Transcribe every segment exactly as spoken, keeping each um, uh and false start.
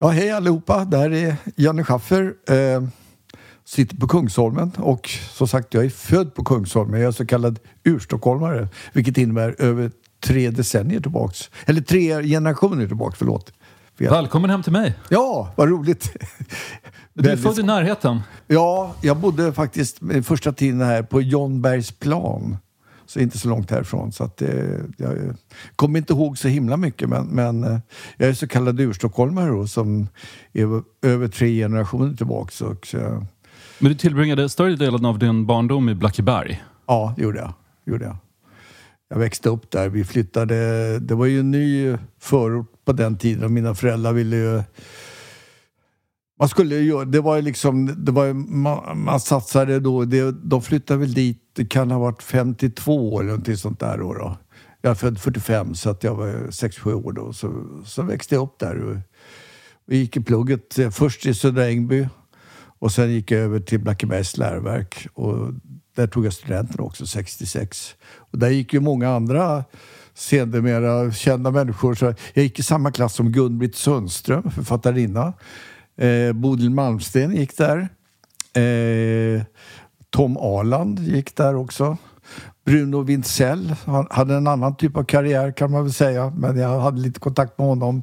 Ja, hej allihopa. Det här är Janne Schaffer. Eh, sitter på Kungsholmen och som sagt, jag är född på Kungsholmen. Jag är så kallad urstockholmare, vilket innebär över tre decennier tillbaks. Eller tre generationer tillbaks, förlåt. Välkommen hem till mig. Ja, vad roligt. Du är född i närheten. Ja, jag bodde faktiskt första tiden här på Johnbergsplan. Så inte så långt härifrån. Så att, eh, jag kommer inte ihåg så himla mycket. Men, men eh, jag är så kallad urstockholmare då, som är över tre generationer tillbaka. Och, så, men du tillbringade större delen av din barndom i Blackeberg? Ja, det gjorde jag. gjorde jag. Jag växte upp där. Vi flyttade. Det var ju en ny förort på den tiden. Och mina föräldrar ville ju... Man skulle ju... Det var ju liksom... Det var, man, man satsade då... Det, de flyttade väl dit. Det kan ha varit femtiotvå eller någonting sånt där då. då. Jag är född fyrtiofem så att jag var sex sju år då. Så, så växte jag upp där. Och, och gick i plugget. Först i Södra Ängby. Och sen gick jag över till Blackebergs läroverk. Och där tog jag studenten också, sextiosex. Och där gick ju många andra sedermera kända människor. Så jag gick i samma klass som Gun-Britt Sundström, författarinna. Eh, Bodil Malmsten gick där. Eh, Tom Arland gick där också. Bruno Wintzell, han hade en annan typ av karriär kan man väl säga. Men jag hade lite kontakt med honom.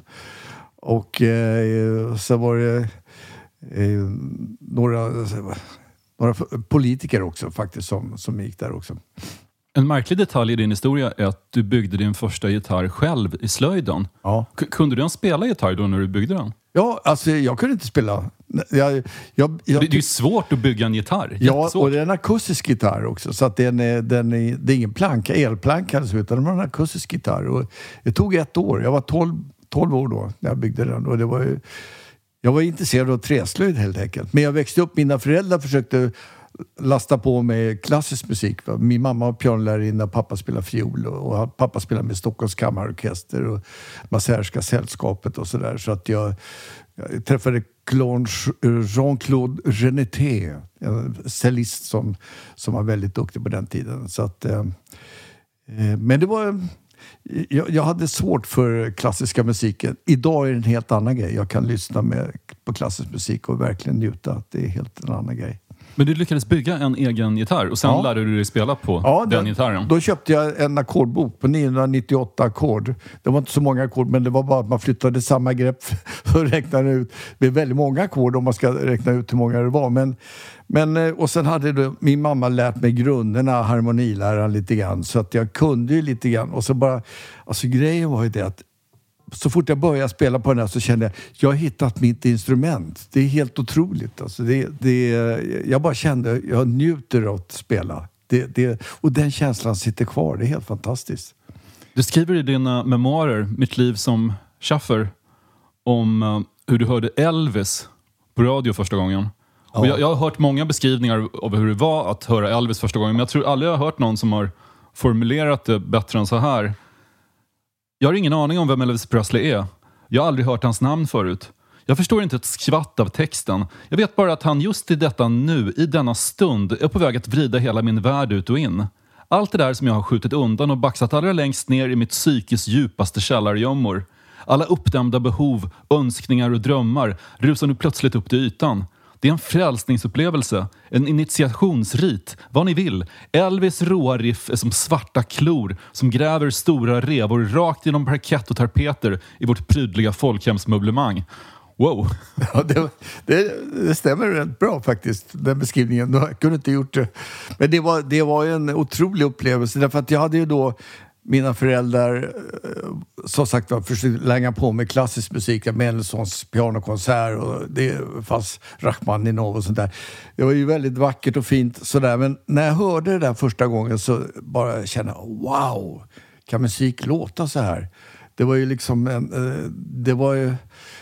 Och eh, så var det eh, några... Några politiker också faktiskt som, som gick där också. En märklig detalj i din historia är att du byggde din första gitarr själv i slöjden. Ja. K- kunde du ens spela gitarr då när du byggde den? Ja, alltså jag kunde inte spela. Jag, jag, jag, det, det är ju svårt att bygga en gitarr. Ja, och det är en akustisk gitarr också. Så att den är, den är, det är ingen planka, elplanka eller så, utan det var en akustisk gitarr. Och det tog ett år. Jag var tolv, tolv år då när jag byggde den. Och det var ju... Jag var intresserad av träslöjd helt enkelt. Men jag växte upp, mina föräldrar försökte lasta på med klassisk musik. Min mamma var pianolärarinna, pappa spelade fiol. Och pappa spelade med Stockholms kammarorkester och Masserska sällskapet och sådär. Så att jag, jag träffade Jean-Claude Geneté, en cellist som, som var väldigt duktig på den tiden. Så att, eh, men det var... Jag, jag hade svårt för klassiska musiken. Idag är det en helt annan grej. Jag kan lyssna med, på klassisk musik och verkligen njuta. Det är helt en annan grej. Men du lyckades bygga en egen gitarr och sen ja. lärde du dig spela på ja, den då, gitarren. Då köpte jag en ackordbok på niohundranittioåtta ackord. Det var inte så många ackord, men det var bara att man flyttade samma grepp för att räkna ut. Det är väldigt många ackord om man ska räkna ut hur många det var. Men, men, och sen hade då, min mamma lärt mig grunderna, harmoniläraren lite grann. Så att jag kunde ju lite grann. Och så bara, alltså grejen var ju det att så fort jag började spela på den här så kände jag jag har hittat mitt instrument. Det är helt otroligt. Alltså det, det, jag bara kände jag njuter av att spela. Det, det, och den känslan sitter kvar. Det är helt fantastiskt. Du skriver i dina memoarer, Mitt liv som Schaffer, om uh, hur du hörde Elvis på radio första gången. Ja. Och jag, jag har hört många beskrivningar av hur det var att höra Elvis första gången. Men jag tror aldrig jag har hört någon som har formulerat det bättre än så här. Jag har ingen aning om vem Elvis Presley är. Jag har aldrig hört hans namn förut. Jag förstår inte ett skvatt av texten. Jag vet bara att han just i detta nu, i denna stund, är på väg att vrida hela min värld ut och in. Allt det där som jag har skjutit undan och baxat allra längst ner i mitt psykes djupaste källargömmor. Alla uppdämda behov, önskningar och drömmar rusar nu plötsligt upp till ytan. Det är en frälsningsupplevelse, en initiationsrit, vad ni vill. Elvis råa riff är som svarta klor som gräver stora revor rakt genom parkett och tapeter i vårt prydliga folkhemsmöblemang. Wow! Ja, det, det, det stämmer rätt bra faktiskt, den beskrivningen. Jag kunde inte gjort det. Men det var, det var en otrolig upplevelse, därför att jag hade ju då mina föräldrar som sagt var försökte länga på med klassisk musik, Mendelssohns pianokonsert och det fanns Rachmaninov och sånt där. Det var ju väldigt vackert och fint sådär, men när jag hörde det där första gången så bara kände jag, wow, kan musik låta så här? Det var ju liksom en, det var ju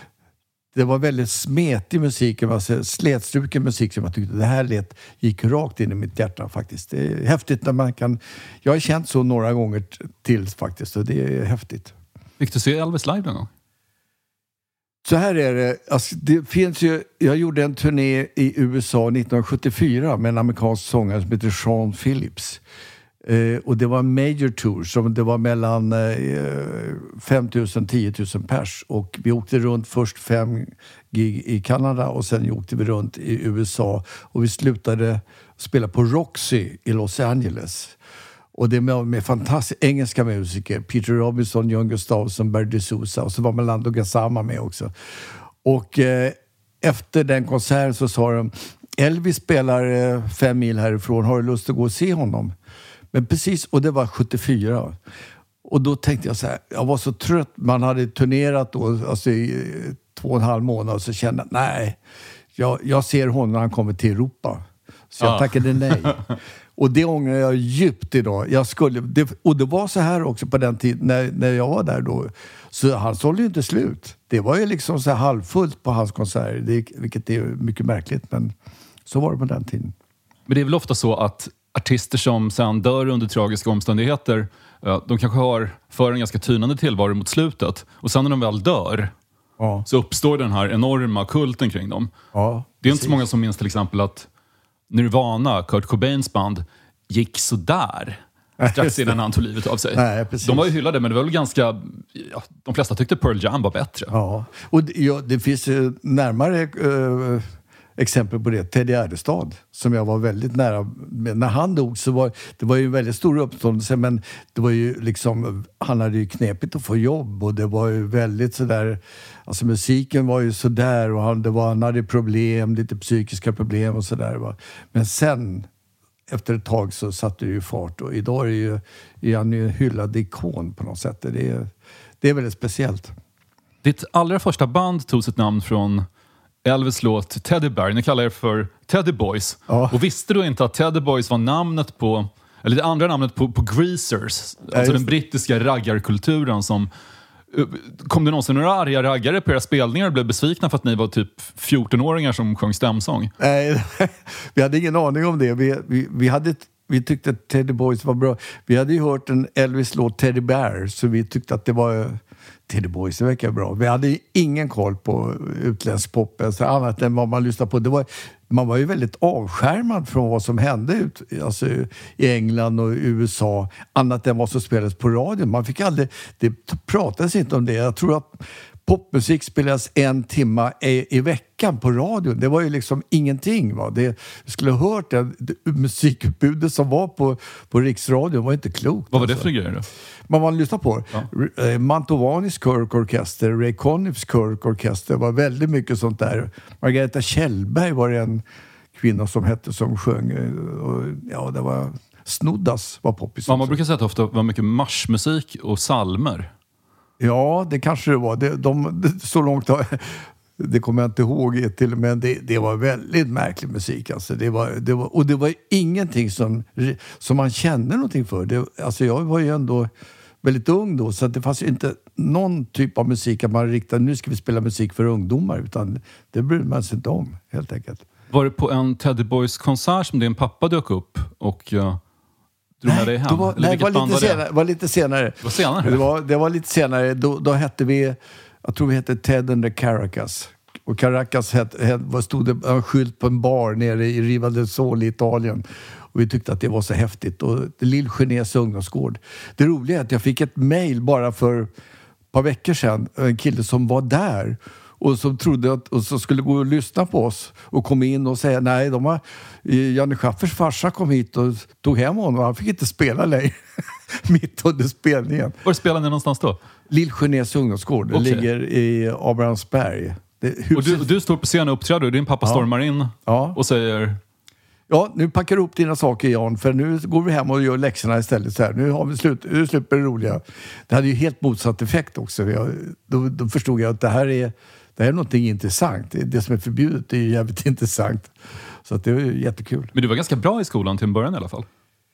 det var väldigt smetig musik, alltså slätstruken musik som jag tyckte det här let gick rakt in i mitt hjärta faktiskt. Det är häftigt när man kan... Jag har känt så några gånger till faktiskt och det är häftigt. Fick du se Elvis live någon gång? Så här är det, alltså det finns ju, jag gjorde en turné i U S A nittonhundrasjuttiofyra med en amerikansk sångare som heter Sean Phillips. Eh, och det var en major tour som det var mellan eh, fem tusen till tio tusen pers. Och vi åkte runt först fem gig i Kanada och sen åkte vi runt i U S A. Och vi slutade spela på Roxy i Los Angeles. Och det med, med fantastiska engelska musiker. Peter Robinson, John Gustafsson, Barry DeSouza. Och så var Melando Gassama med också. Och eh, efter den konserten så sa de: Elvis spelar eh, fem mil härifrån. Har du lust att gå och se honom? Men precis, och det var sjuttiofyra. Och då tänkte jag så här, jag var så trött. Man hade turnerat då, alltså i två och en halv månad och så kände jag, nej, jag, jag ser honom när han kommer till Europa. Så jag ja. tackade nej. Och det ångrar jag djupt idag. Jag skulle, det, och det var så här också på den tiden när, när jag var där då. Så han sålde ju inte slut. Det var ju liksom så här halvfullt på hans konserter. Det, vilket är mycket märkligt, men så var det på den tiden. Men det är väl ofta så att artister som sen dör under tragiska omständigheter, de kanske har för en ganska tynande tillvaro mot slutet. Och sen när de väl dör ja. så uppstår den här enorma kulten kring dem. Ja, det är inte så många som minns till exempel att Nirvana, Kurt Cobains band, gick så där strax innan han tog livet av sig. Nej, de var ju hyllade, men det var väl ganska... Ja, de flesta tyckte Pearl Jam var bättre. Ja, och det, ja, det finns uh, närmare... Uh, exempel på det, Teddy Erdestad, som jag var väldigt nära med. När han dog så var det var ju en väldigt stor uppståndelse, men det var ju liksom, han hade ju knepigt att få jobb och det var ju väldigt sådär, alltså musiken var ju sådär och han, det var, han hade problem, lite psykiska problem och sådär. Men sen, efter ett tag så satte det ju fart och idag är, ju, är han ju en hyllad ikon på något sätt. Det är, det är väldigt speciellt. Ditt allra första band tog sitt namn från Elvis låt Teddy Bear. Ni kallar er för Teddy Boys. Ja. Och visste du inte att Teddy Boys var namnet på, eller det andra namnet på, på Greasers? Ja, alltså den brittiska raggarkulturen som... Kom det någonsin några arga raggare på era spelningar och blev besvikna för att ni var typ fjorton-åringar som sjöng stämsång? Nej, vi hade ingen aning om det. Vi, vi, vi, hade, vi tyckte att Teddy Boys var bra. Vi hade ju hört en Elvis-låt Teddy Bear, så vi tyckte att det var... Teddy Boys, det verkar bra. Vi hade ingen koll på utländsk pop, alltså annat än vad man lyssnade på. Det var, man var ju väldigt avskärmad från vad som hände ut, alltså, i England och U S A, annat än vad som spelades på radio. Man fick aldrig, det pratades inte om det. Jag tror att popmusik spelas en timma i, i veckan på radio. Det var ju liksom ingenting. Va? Det, jag skulle ha hört det, det musikutbudet som var på, på Riksradion var inte klokt. Vad var det alltså. för grejer då? Man var lyssna på. Ja. Mantovanis Körkorkester, Ray Conniffs Körkorkester var väldigt mycket sånt där. Margareta Kjellberg var det en kvinna som hette som sjöng. Och, ja, det var Snoddas var poppis. Man brukar säga att det ofta var mycket marschmusik och salmer. Ja, det kanske det var. Det, de, det, så långt har, det kommer jag inte ihåg till, men det, det var väldigt märklig musik. Alltså. Det var, det var, och det var ingenting som, som man kände någonting för. Det, alltså jag var ju ändå väldigt ung då, så att det fanns ju inte någon typ av musik att man riktade, nu ska vi spela musik för ungdomar, utan det brydde man sig inte om, helt enkelt. Var det på en Teddy Boys konsert som din pappa dök upp och... Uh... Nej, det var, nej, var, lite var, senare, var lite senare. Det var senare? Det var, det var lite senare. Då, då hette vi, jag tror vi hette Ted and the Caracas. Och Caracas hette, hette, stod det en skylt på en bar nere i Riva del Sole i Italien. Och vi tyckte att det var så häftigt. Och det Lillgenäs ungdomsgård. Det roliga är att jag fick ett mejl bara för ett par veckor sedan. En kille som var där. Och som trodde att och så skulle gå och lyssna på oss och kom in och säga nej, de har, Janne Schaffers farsa kom hit och tog hem honom och han fick inte spela längre mitt under spelningen. Var spelade ni någonstans då? Lillgenäs ungdomsgård. Det okay. ligger i Abrahamsberg. Det, och du, du står på scenen och uppträder och din pappa ja. stormar in ja. och säger... Ja, nu packar du upp dina saker, Jan, för nu går vi hem och gör läxorna istället. Så här. Nu har vi slut, nu slut på det roliga. Det hade ju helt motsatt effekt också. Jag, då, då förstod jag att det här är Det är någonting intressant. Det som är förbjudet är ju jävligt intressant. Så att det är jättekul. Men du var ganska bra i skolan till en början i alla fall.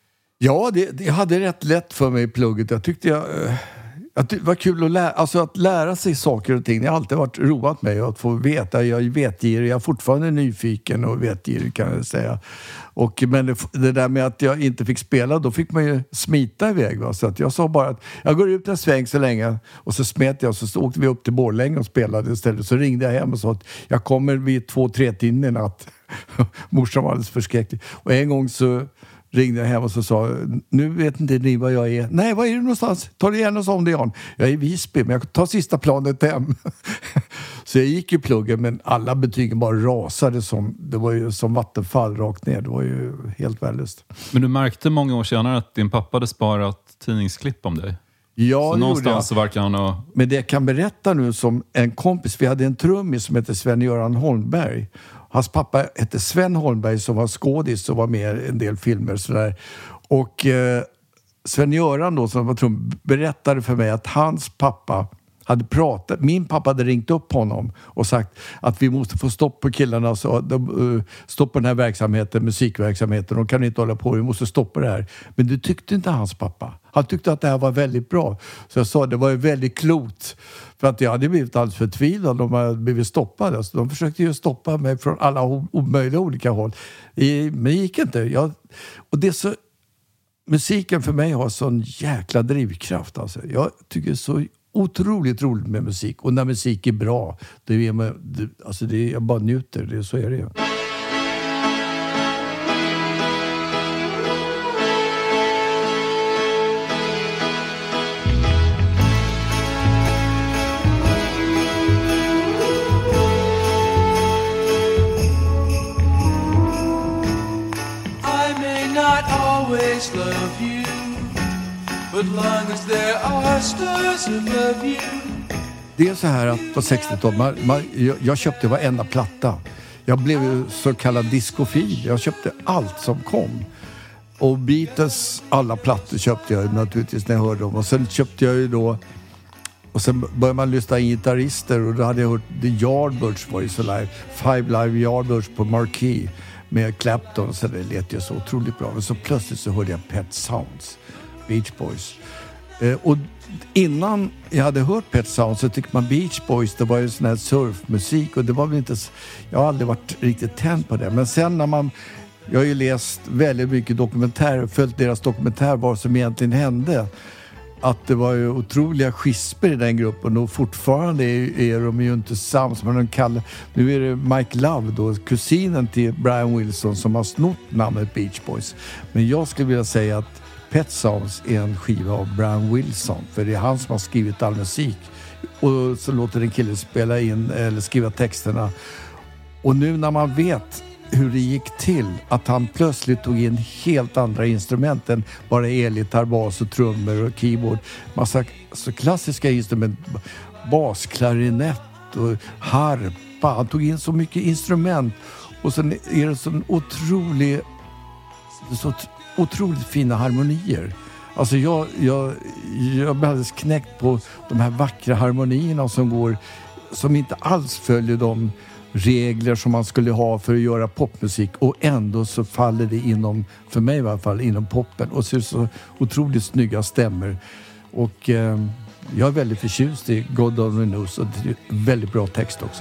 Ja, det, det, jag hade rätt lätt för mig i plugget. Jag tyckte jag, att det var kul att lära, alltså att lära sig saker och ting. Det har alltid varit roat mig att få veta. Jag är vetgirig. Jag är fortfarande nyfiken och vetgirig, kan jag säga. Och, men det, det där med att jag inte fick spela, då fick man ju smita iväg. Va? Så att jag sa bara att jag går ut en sväng så länge. Och så smet jag, så åkte vi upp till Borlänge och spelade istället. Så ringde jag hem och sa att jag kommer vid två, tre timmar i natt. Morsan var alldeles förskräcklig. Och en gång så ringde jag hem och så sa, nu vet inte ni vad jag är. Nej, vad är du någonstans? Ta det igen och sa om det, Jan. Jag är i Visby, men jag tar sista planet hem. Så jag gick i pluggen, men alla betygen bara rasade som, det var ju som vattenfall rakt ner. Det var ju helt värdelöst. Men du märkte många år senare att din pappa hade sparat tidningsklipp om dig? Ja, så någonstans så verkar han ha... Men det jag kan berätta nu som en kompis, vi hade en trummis som hette Sven-Göran Holmberg. Hans pappa hette Sven Holmberg som var skådis och var med i en del filmer. Sådär. Och eh, Sven-Göran då, som var trum, berättade för mig att hans pappa hade pratat, min pappa hade ringt upp honom och sagt att vi måste få stopp på killarna, så de, uh, stopp på den här verksamheten, musikverksamheten, de kan inte hålla på, vi måste stoppa det här. Men det tyckte inte hans pappa. Han tyckte att det här var väldigt bra. Så jag sa, det var ju väldigt klokt. För att jag hade blivit alldeles förtvivlad om jag hade blivit stoppad. Alltså, de försökte ju stoppa mig från alla omöjliga olika håll. Men det gick inte. Jag, och det är så, musiken för mig har sån jäkla drivkraft. Alltså. Jag tycker det är så otroligt roligt med musik. Och när musik är bra, det är, det, alltså det är, jag bara njuter. Det, så är det ju. Love you, but long as there are stars above you. Det är så här att på sextiotalet, man, man, jag, jag köpte varenda platta. Jag blev ju så kallad discofil. Jag köpte allt som kom. Och Beatles alla plattor köpte jag naturligtvis när jag hörde dem. Och sen köpte jag ju då, och sen började man lyssna in gitarrister, och då hade jag hört The Yardbirds var ju så live. Five Live Yardbirds på Marquee med Clapton, så det lät ju så otroligt bra. Men så plötsligt så hörde jag Pet Sounds, Beach Boys. Eh, och innan jag hade hört Pet Sounds så tyckte man Beach Boys, det var ju sån här surfmusik, och det var väl inte, jag har aldrig varit riktigt tänd på det. Men sen när man, jag har ju läst väldigt mycket dokumentärer, följt deras dokumentär vad som egentligen hände, att det var ju otroliga schisper i den gruppen, och fortfarande är, är de ju inte sams. Men de kallar, nu är det Mike Love då, kusinen till Brian Wilson, som har snott namnet Beach Boys. Men jag skulle vilja säga att Pet Sounds är en skiva av Brian Wilson, för det är han som har skrivit all musik. Och så låter en kille spela in eller skriva texterna. Och nu när man vet hur det gick till, att han plötsligt tog in helt andra instrument än bara elgitarr, bas och trummor och keyboard. Massa så klassiska instrument, basklarinett och harpa. Han tog in så mycket instrument, och sen är det så otroligt, så otroligt fina harmonier. Alltså jag, jag, jag blev alldeles knäckt på de här vackra harmonierna som går, som inte alls följer de regler som man skulle ha för att göra popmusik, och ändå så faller det inom, för mig i alla fall, inom poppen, och så är det så otroligt snygga stämmer. Och eh, jag är väldigt förtjust i God Only Knows, och det är väldigt bra text också.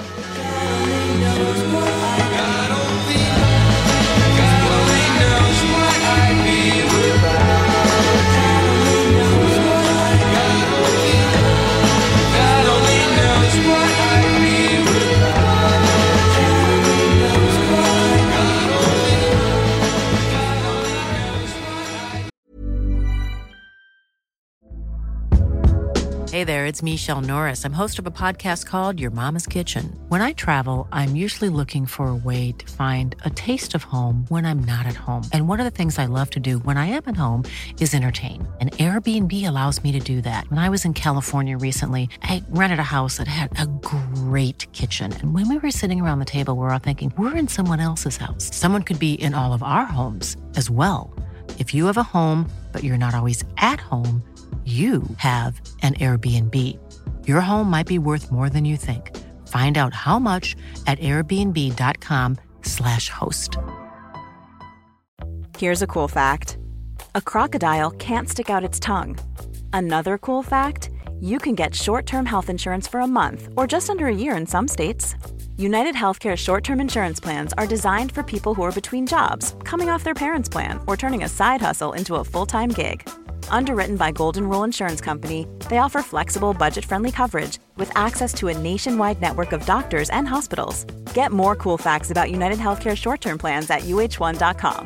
Hey there, it's Michelle Norris. I'm host of a podcast called Your Mama's Kitchen. When I travel, I'm usually looking for a way to find a taste of home when I'm not at home. And one of the things I love to do when I am at home is entertain. And Airbnb allows me to do that. When I was in California recently, I rented a house that had a great kitchen. And when we were sitting around the table, we were all thinking, we're in someone else's house. Someone could be in all of our homes as well. If you have a home, but you're not always at home, you have an Airbnb. Your home might be worth more than you think. Find out how much at airbnb.com slash host. Here's a cool fact. A crocodile can't stick out its tongue. Another cool fact, you can get short-term health insurance for a month or just under a year in some states. United Healthcare short-term insurance plans are designed for people who are between jobs, coming off their parents' plan, or turning a side hustle into a full-time gig. Underwritten by Golden Rule Insurance Company, they offer flexible, budget-friendly coverage with access to a nationwide network of doctors and hospitals. Get more cool facts about United Healthcare short-term plans at U H one dot com.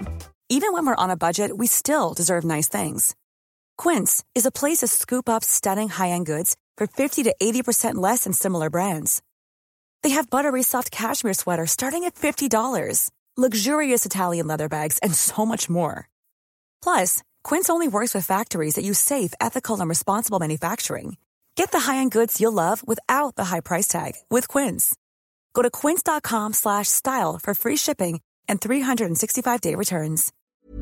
Even when we're on a budget, we still deserve nice things. Quince is a place to scoop up stunning high-end goods for fifty to eighty percent less than similar brands. They have buttery soft cashmere sweaters starting at fifty dollars, luxurious Italian leather bags, and so much more. Plus, Quince only works with factories that use safe, ethical, and responsible manufacturing. Get the high-end goods you'll love without the high price tag with Quince. Go to quince.com slash style for free shipping and three sixty-five day returns.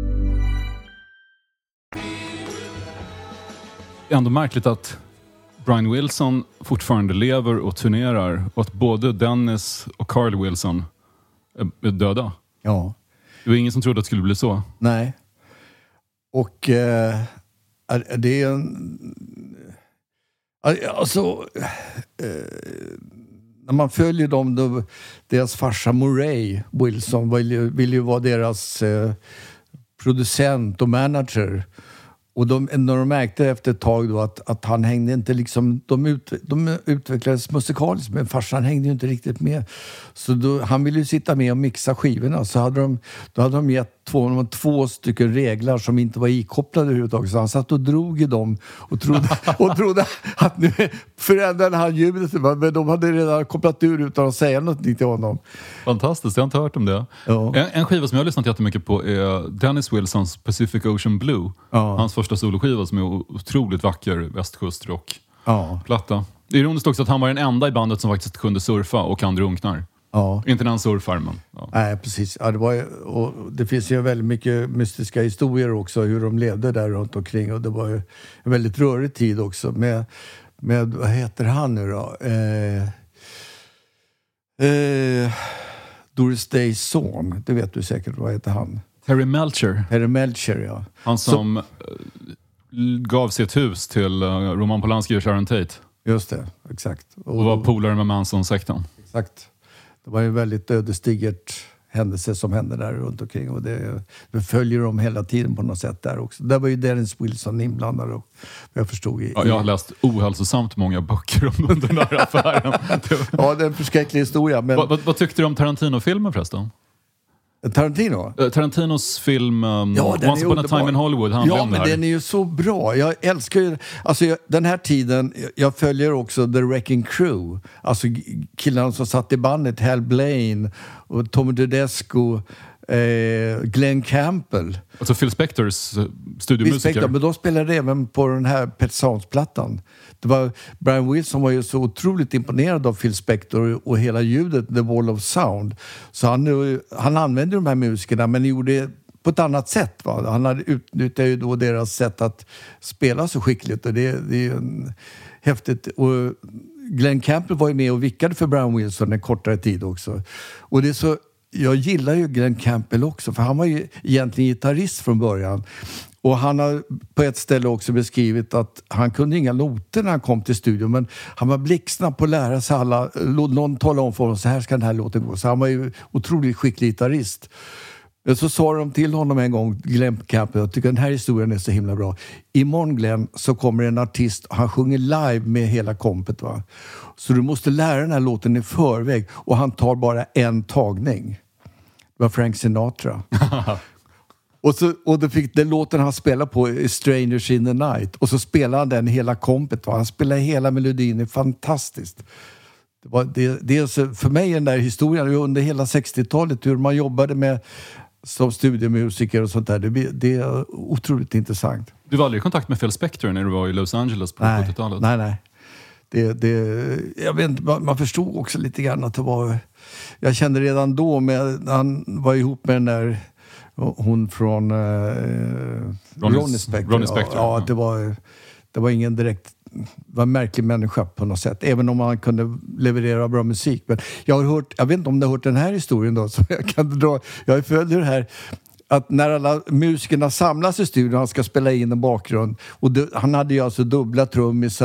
Det är ändå märkligt att Brian Wilson fortfarande lever och turnerar och att både Dennis och Carl Wilson är döda. Ja. Det var ingen som trodde att det skulle bli så. Nej. Och eh, det är en... Alltså... Eh, när man följer dem, då, deras farsa Murray Wilson vill ju, vill ju vara deras eh, producent och manager. Och de, när de märkte efter ett tag då att, att han hängde inte liksom, de, ut, de utvecklades musikaliskt, men farsan hängde ju inte riktigt med. Så då, han ville ju sitta med och mixa skivorna. Så hade de, då hade de gett två, två stycken reglar som inte var ikopplade överhuvudtaget. Så han satt och drog i dem och trodde, och trodde att nu förändrade han ljudet. Men de hade redan kopplat ur utan att säga något till honom. Fantastiskt, jag har inte hört om det. Ja. En, en skiva som jag har lyssnat jättemycket på är Dennis Wilsons Pacific Ocean Blue. Ja. Hans första soloskiva som är otroligt vacker västkustrock. Ja. Platta. Det är ironiskt också att han var den enda i bandet som faktiskt kunde surfa och kan drunknar. Ja. Inte när han surfar, men... Ja. Nej, precis. Ja, det, var, och det finns ju väldigt mycket mystiska historier också, hur de levde där runt omkring. Och det var ju en väldigt rörig tid också med, med vad heter han nu då? Eh, eh, Doris Days son, det vet du säkert, vad heter han? Terry Melcher. Terry Melcher, ja. Han som Så, gav sitt hus till Roman Polanski och Sharon Tate. Just det, exakt. Och, och var polare med Manson-sektorn. Exakt. Det var ju en väldigt ödesdigert händelse som hände där runt omkring. Och det, det följer dem hela tiden på något sätt där också. Där var ju Dennis Wilson inblandad och jag förstod i, ja, jag har läst ohälsosamt många böcker om den där affären. Ja, det är en förskräcklig historia. Men... Vad, vad, vad tyckte du om Tarantino-filmen förresten? Tarantino? Uh, Tarantinos film um, ja, Once upon a time in Hollywood handlar ja, om det här. Ja, men den är ju så bra. Jag älskar ju... Alltså, jag, den här tiden, jag följer också The Wrecking Crew. Alltså killarna som satt i bandet, Hal Blaine och Tommy Tedesco, eh, Glenn Campbell. Alltså Phil Spectors uh, studiomusiker. Spector, men de spelade även på den här Pet Sounds-plattan. Det var, Brian Wilson var ju så otroligt imponerad av Phil Spector och hela ljudet, The Wall of Sound. Så han, han använde de här musikerna, men gjorde det på ett annat sätt. Va? Han hade utnyttjat ju då deras sätt att spela så skickligt. Och det, det är ju en, häftigt. Och Glenn Campbell var ju med och vickade för Brian Wilson en kortare tid också. Och det är så... Jag gillar ju Glenn Campbell också, för han var ju egentligen gitarrist från början. Och han har på ett ställe också beskrivit att han kunde inga noter när han kom till studion, men han var blixtsnabb på att lära sig alla. Någon talade om för honom, så här ska den här låten gå. Så han var ju otroligt skicklig gitarrist. Men så sa de till honom en gång, Glenn Campbell, jag tycker den här historien är så himla bra. Imorgon, Glenn, så kommer en artist och han sjunger live med hela kompet, va? Så du måste lära den här låten i förväg, och han tar bara en tagning. Det var Frank Sinatra. och så, och det fick, den låten han spelade på är Strangers in the Night. Och så spelade han den hela kompet, va? Han spelade hela melodin, det är fantastiskt. Det var, det, det är för mig den där historien under hela sextiotalet, hur man jobbade med som studiemusiker och sånt där, det, det är otroligt intressant. Du var aldrig i kontakt med Phil Spector när du var i Los Angeles på nej, sjuttiotalet? Nej, nej. Det, det, jag vet inte, man, man förstod också lite grann att det var... Jag kände redan då, med, han var ihop med den där... Hon från... Eh, Ronnie Spector. Ronnie Spector. Ja, ja, det var, det var ingen direkt... Det var en märklig människa på något sätt. Även om han kunde leverera bra musik. Men jag har hört... Jag vet inte om du har hört den här historien då. Så jag kan dra... Jag följer det här... Att när alla musikerna samlas i studion, han ska spela in en bakgrund. Och det, han hade ju alltså dubbla trummisar,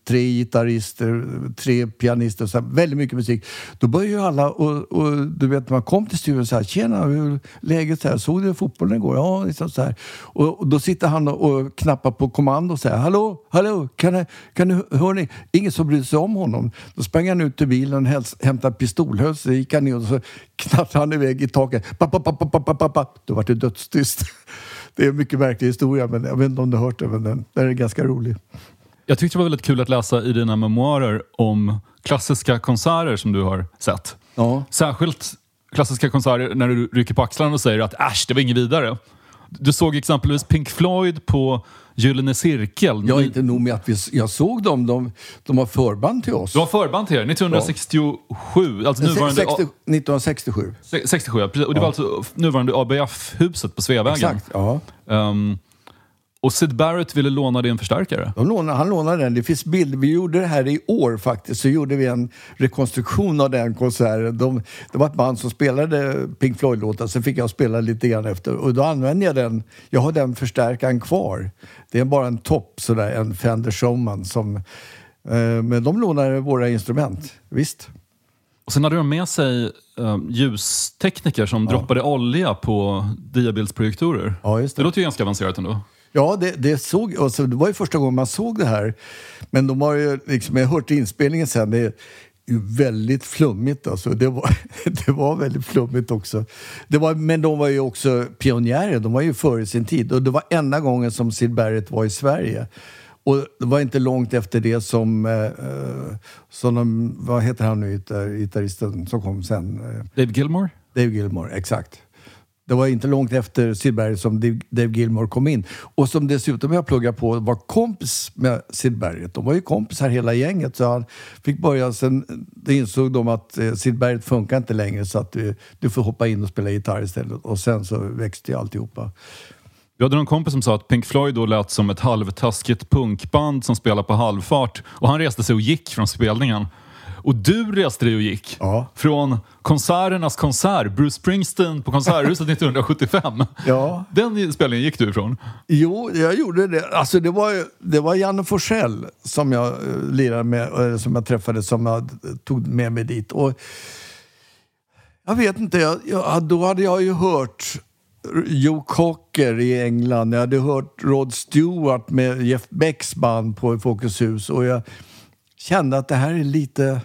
tre gitarrister, tre pianister, så här, väldigt mycket musik. Då började ju alla, och, och du vet, man kom till studion så här, tjena, hur läget så här, såg du fotbollen igår? Ja, liksom så här. Och, och då sitter han och, och knappar på kommando och säger, hallå, hallå, kan du, kan du, hör ni? Ingen som bryr sig om honom. Då sprang han ut till bilen och häls, hämtade pistolhös, så gick han ner och så knappade han iväg i taket. Pa, pa, pa, pa, pa, pa, pa. Då var det dödstyst. Det är en mycket verklig historia, men jag vet inte om du har hört det, men den, den är ganska rolig. Jag tyckte det var väldigt kul att läsa i dina memoarer om klassiska konserter som du har sett. Ja. Särskilt klassiska konserter när du rycker på axlarna och säger att äsch, det var inget vidare. Du såg exempelvis Pink Floyd på Gyllene Cirkel. Jag är inte nog med att vi, jag såg dem. De, de var förband till oss. De var förband till er, nittonhundrasextiosju. Ja. Alltså nuvarande, sextio, nittonhundrasextiosju. sextiosju, ja. Och det var alltså nuvarande A B F-huset på Sveavägen. Exakt, ja. Um, och Syd Barrett ville låna din förstärkare. De lånade, han lånade den. Det finns bilder. Vi gjorde det här i år faktiskt. Så gjorde vi en rekonstruktion av den konserten. De, det var ett band som spelade Pink Floyd-låtar. Sen fick jag spela lite grann efter. Och då använde jag den. Jag har den förstärkaren kvar. Det är bara en topp, sådär, en Fender Showman. Som, eh, men de lånade våra instrument, visst. Och sen hade de med sig uh, ljustekniker som ja. droppade olja på diabildsprojektorer. Ja, just det. Det låter ju ganska avancerat ändå. Ja, det, det, såg, alltså, det var ju första gången man såg det här. Men de har ju, liksom, jag har hört inspelningen sen, det är ju väldigt flummigt. Alltså. Det, var, det var väldigt flummigt också. Det var, men de var ju också pionjärer, de var ju före sin tid. Och det var enda gången som Syd Barrett var i Sverige. Och det var inte långt efter det som, eh, som de, vad heter han nu, gitarristen som kom sen? Dave Gilmour? Dave Gilmour, exakt. Det var inte långt efter Syd Barrett som Dave Gilmour kom in. Och som dessutom jag pluggade på var kompis med Syd Barrett. De var ju kompisar hela gänget. Så han fick börja, sen det insåg de att Syd Barrett funkar inte längre. Så att du, du får hoppa in och spela gitarr istället. Och sen så växte ju alltihopa. Jag hade någon kompis som sa att Pink Floyd då lät som ett halvtaskigt punkband som spelar på halvfart. Och han reste sig och gick från spelningen. Och du reste dig och gick ja. från konserternas konsert, Bruce Springsteen på Konserthuset nittonhundrasjuttiofem. Ja. Den spelningen gick du ifrån? Jo, jag gjorde det. Alltså det var, det var Janne Forsell som jag lirade med, som jag träffade, som jag tog med mig dit. Och jag vet inte, jag, jag, då hade jag ju hört Joe Cocker i England. Jag hade hört Rod Stewart med Jeff Becks band på Folkets hus. Och jag kände att det här är lite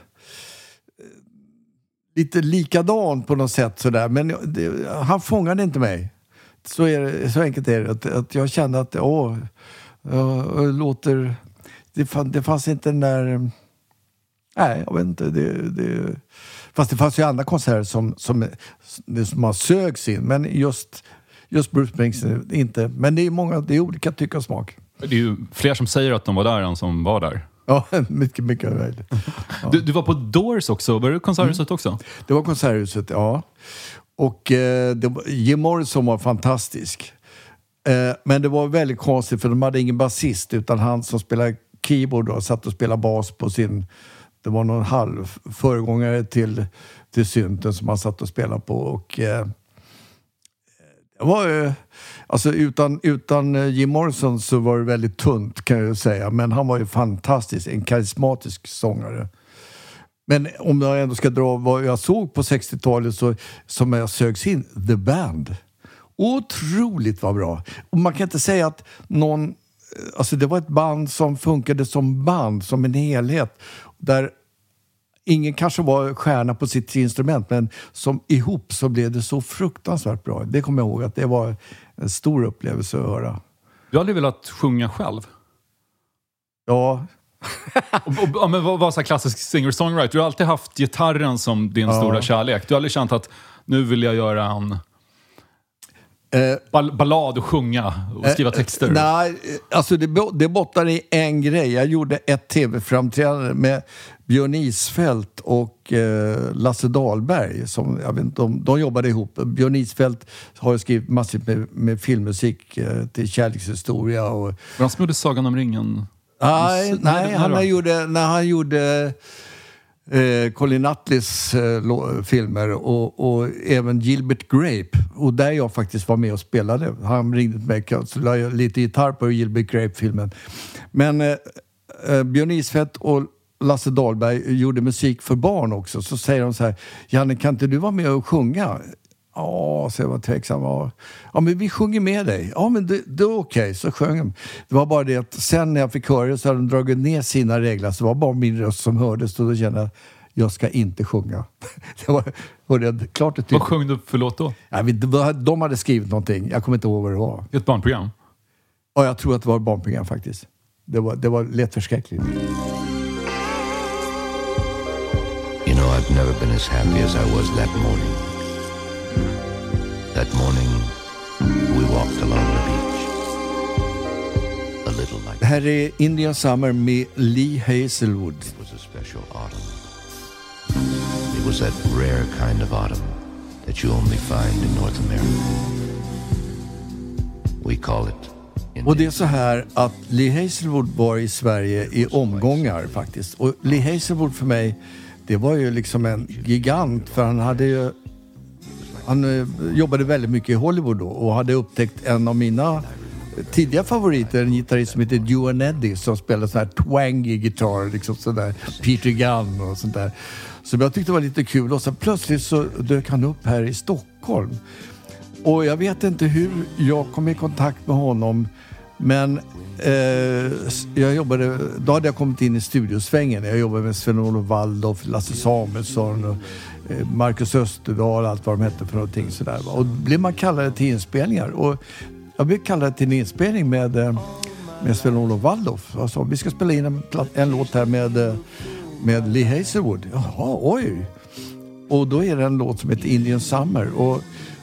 lite likadant på något sätt sådär. Men det, han fångade inte mig. Så, är det, så enkelt är det. Att, att jag kände att åh, jag låter... Det, fann, det fanns inte den där... Nej, jag vet inte. Det, det, fast det fanns ju andra konserter som, som, som har sögs in. Men just, just Bruce Springsteen inte. Men det är många, det är olika tycker och smak. Det är ju fler som säger att de var där än som var där. Ja, mycket, mycket väl. Ja. Du, du var på Doors också, var det Konserthuset mm. också? Det var Konserthuset, ja. Och eh, det var, Jim Morrison var fantastisk. Eh, men det var väldigt konstigt för de hade ingen basist utan han som spelade keyboard då, satt och spelade bas på sin... Det var någon halv föregångare till, till synten som han satt och spelade på. Och eh, det var eh, alltså utan, utan Jim Morrison så var det väldigt tunt kan jag säga. Men han var ju fantastisk, en karismatisk sångare. Men om jag ändå ska dra vad jag såg på sextiotalet så som jag sögs in, The Band. Otroligt var bra. Och man kan inte säga att någon... Alltså det var ett band som funkade som band, som en helhet. Där ingen kanske var stjärna på sitt instrument, men som ihop så blev det så fruktansvärt bra. Det kommer jag ihåg att det var en stor upplevelse att höra. Du har aldrig velat sjunga själv? Ja. och, och, och, men vad var så här klassisk singer-songwriter? Du har alltid haft gitarren som din ja. stora kärlek. Du har aldrig känt att nu vill jag göra en... Ball- ballad och sjunga och skriva texter? Eh, nej, alltså det, det bottnar i en grej. Jag gjorde ett tv-framträdande med Björn Isfält och eh, Lasse Dahlberg. Som, jag vet inte, de, de jobbade ihop. Björn Isfält har ju skrivit massivt med, med filmmusik eh, till kärlekshistoria. Och... Var han som gjorde Sagan om ringen? Nej, S- nej han gjorde, när han gjorde... Eh, Colin Nutleys eh, lo- filmer och, och även Gilbert Grape, och där jag faktiskt var med och spelade. Han ringde mig och så la jag lite gitarr på Gilbert Grape-filmen. Men eh, eh, Björn Isfält och Lasse Dahlberg gjorde musik för barn också, så säger de så här: Janne, kan inte du vara med och sjunga? Ja, så jag var tveksam. Ja, ja men vi sjunger med dig. Ja, men det, det är okej, okay. Så sjöng de. Det var bara det att sen när jag fick höra det så hade de dragit ner sina regler, så det var bara min röst som hördes, och då kände jag, jag ska inte sjunga. Det var, hörde jag klart och tydligt. Vad sjöng du för låt då? Ja, de hade skrivit någonting, jag kommer inte ihåg vad det var. Ett barnprogram? Ja, jag tror att det var ett barnprogram faktiskt. Det var, det var lätt förskräckligt. You know, I've never been as happy as I was that morning. That morning we walked along the beach. A little like... Det här är Indian Summer med Lee Hazelwood. It was a special autumn. It was that rare kind of autumn that you only find in North America. We call it... Och det är så här att Lee Hazelwood var i Sverige i omgångar faktiskt. Och Lee Hazelwood för mig, det var ju liksom en gigant, för han hade ju... Han jobbade väldigt mycket i Hollywood då och hade upptäckt en av mina tidiga favoriter, en gitarrist som heter Duane Eddy, som spelade sån här twangy gitarr, liksom sådär Peter Gunn och sånt där. Så jag tyckte det var lite kul, och så plötsligt så dök han upp här i Stockholm. Och jag vet inte hur jag kom i kontakt med honom, men eh, jag jobbade, då hade jag kommit in i studiosvängen. Jag jobbade med Sven-Olof Waldorf, Lasse Samuelsson och eh, Marcus Österdahl, allt vad de hette för någonting sådär. Och då blev man kallade till inspelningar, och jag blev kallad till en inspelning med, med Sven-Olof Waldorf. Alltså, vi ska spela in en, en låt här med, med Lee Hazelwood. Jaha, oj! Och då är det en låt som heter Indian Summer, och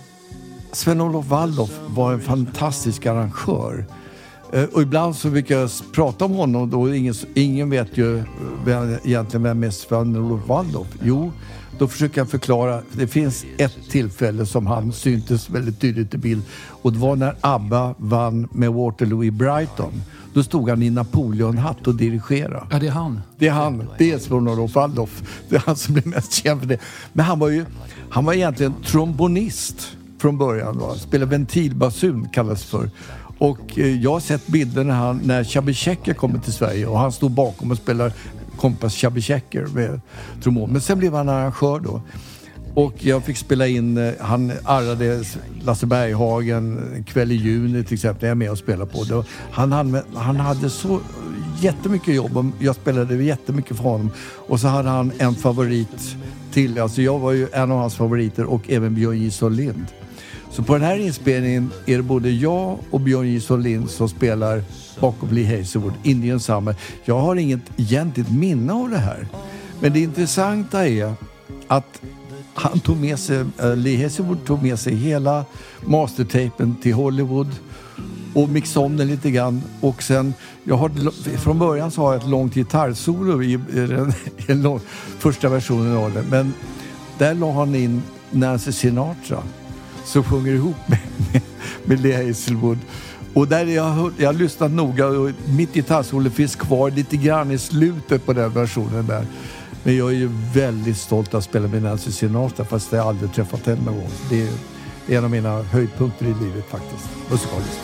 Sven-Olof Waldorf var en fantastisk arrangör. Och ibland så fick jag prata om honom, och ingen, ingen vet ju vem, egentligen vem är Sven-Olof Waldorf. Jo, då försöker jag förklara. Det finns ett tillfälle som han syntes väldigt tydligt i bild, och det var när ABBA vann med Waterloo i Brighton. Då stod han i Napoleonhatt och dirigerade. Ja, det är han. Det är han. Det är Sven-Olof Waldorf. Det är han som blir mest känd för det. Men han var ju, han var egentligen trombonist från början. Då. Spelade ventilbasun kallas för. Och eh, jag har sett bilder när, han, när Chubby Checker kommer till Sverige, och han stod bakom och spelade kompas Chubby Checker med trombon. Men sen blev han arrangör då. Och jag fick spela in, eh, han arrade Lasse Berghagen en kväll i juni till exempel, jag är med och spelade på det. Han, han, han hade så jättemycket jobb, och jag spelade jättemycket för honom. Och så hade han en favorit till, alltså jag var ju en av hans favoriter, och även Björn Jison Lind. Så på den här inspelningen är det både jag och Björn Jison Lind som spelar bakom Lee Hazelwood, Indian Summer. Jag har inget egentligt minne av det här. Men det intressanta är att han tog med sig, uh, Lee Hazelwood tog med sig hela mastertapen till Hollywood och mixade om den lite grann. Och sen, jag har, från början så har jag ett långt gitarrsolo i, i den, i den lång, första versionen av den. Men där la han in Nancy Sinatra, så sjunger ihop med, med, med Lee Hazelwood. Och där jag har jag har lyssnat noga, och mitt gitarrsolo finns kvar lite grann i slutet på den versionen där. Men jag är ju väldigt stolt att spela med Nancy Sinatra, fast jag aldrig träffat henne någon gång. Det är, det är en av mina höjdpunkter i livet faktiskt, musikaliskt.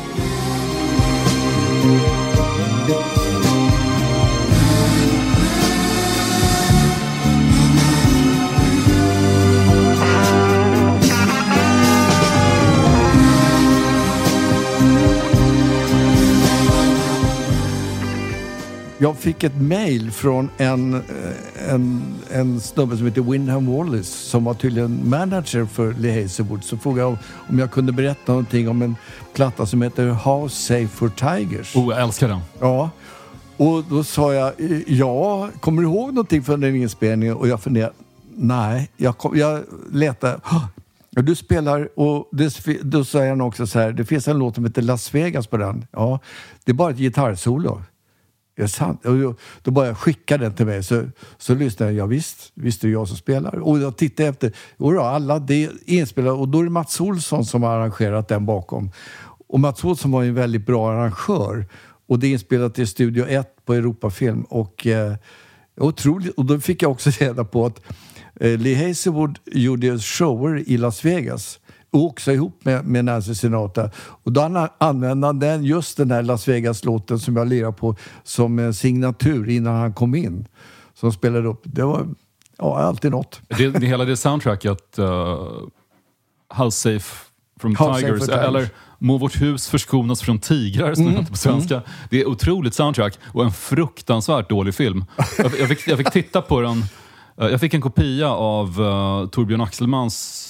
Jag fick ett mejl från en, en, en snubbe som heter Wyndham Wallace, som var tydligen manager för Lee Hazelwood. Så frågade jag om jag kunde berätta någonting om en platta som heter House Safe for Tigers. Oh, jag älskar den. Ja, och då sa jag, ja, kommer du ihåg någonting från den inspelningen? Och jag funderade, nej, jag, kom, jag letade. Du spelar, och det, då säger han också så här, det finns en låt som heter Las Vegas på den. Ja, det är bara ett gitarrsolo. Ja, sant. Och då bara jag skicka den till mig, så, så lyssnade jag, ja visst, visst är det jag som spelar. Och jag tittade efter, och då, alla det är inspelade, och då är det Mats Olsson som har arrangerat den bakom. Och Mats Olsson var ju en väldigt bra arrangör, och det är inspelat i Studio ett på Europafilm. Och, eh, otroligt, och då fick jag också reda på att eh, Lee Hazelwood gjorde shower i Las Vegas och också ihop med, med Nancy Sinatra. Och då an, använde han den, just den här Las Vegas-låten som jag lirar på som en signatur innan han kom in. Som spelade upp. Det var ja, alltid något. Det, det, hela det soundtracket, uh, House Safe from House Tigers, Safe for eller Tigers. Må vårt hus förskonas från tigrar som mm. det heter på svenska. Mm. Det är otroligt soundtrack och en fruktansvärt dålig film. Jag, jag, fick, jag fick titta på den. Uh, jag fick en kopia av uh, Torbjörn Axelmans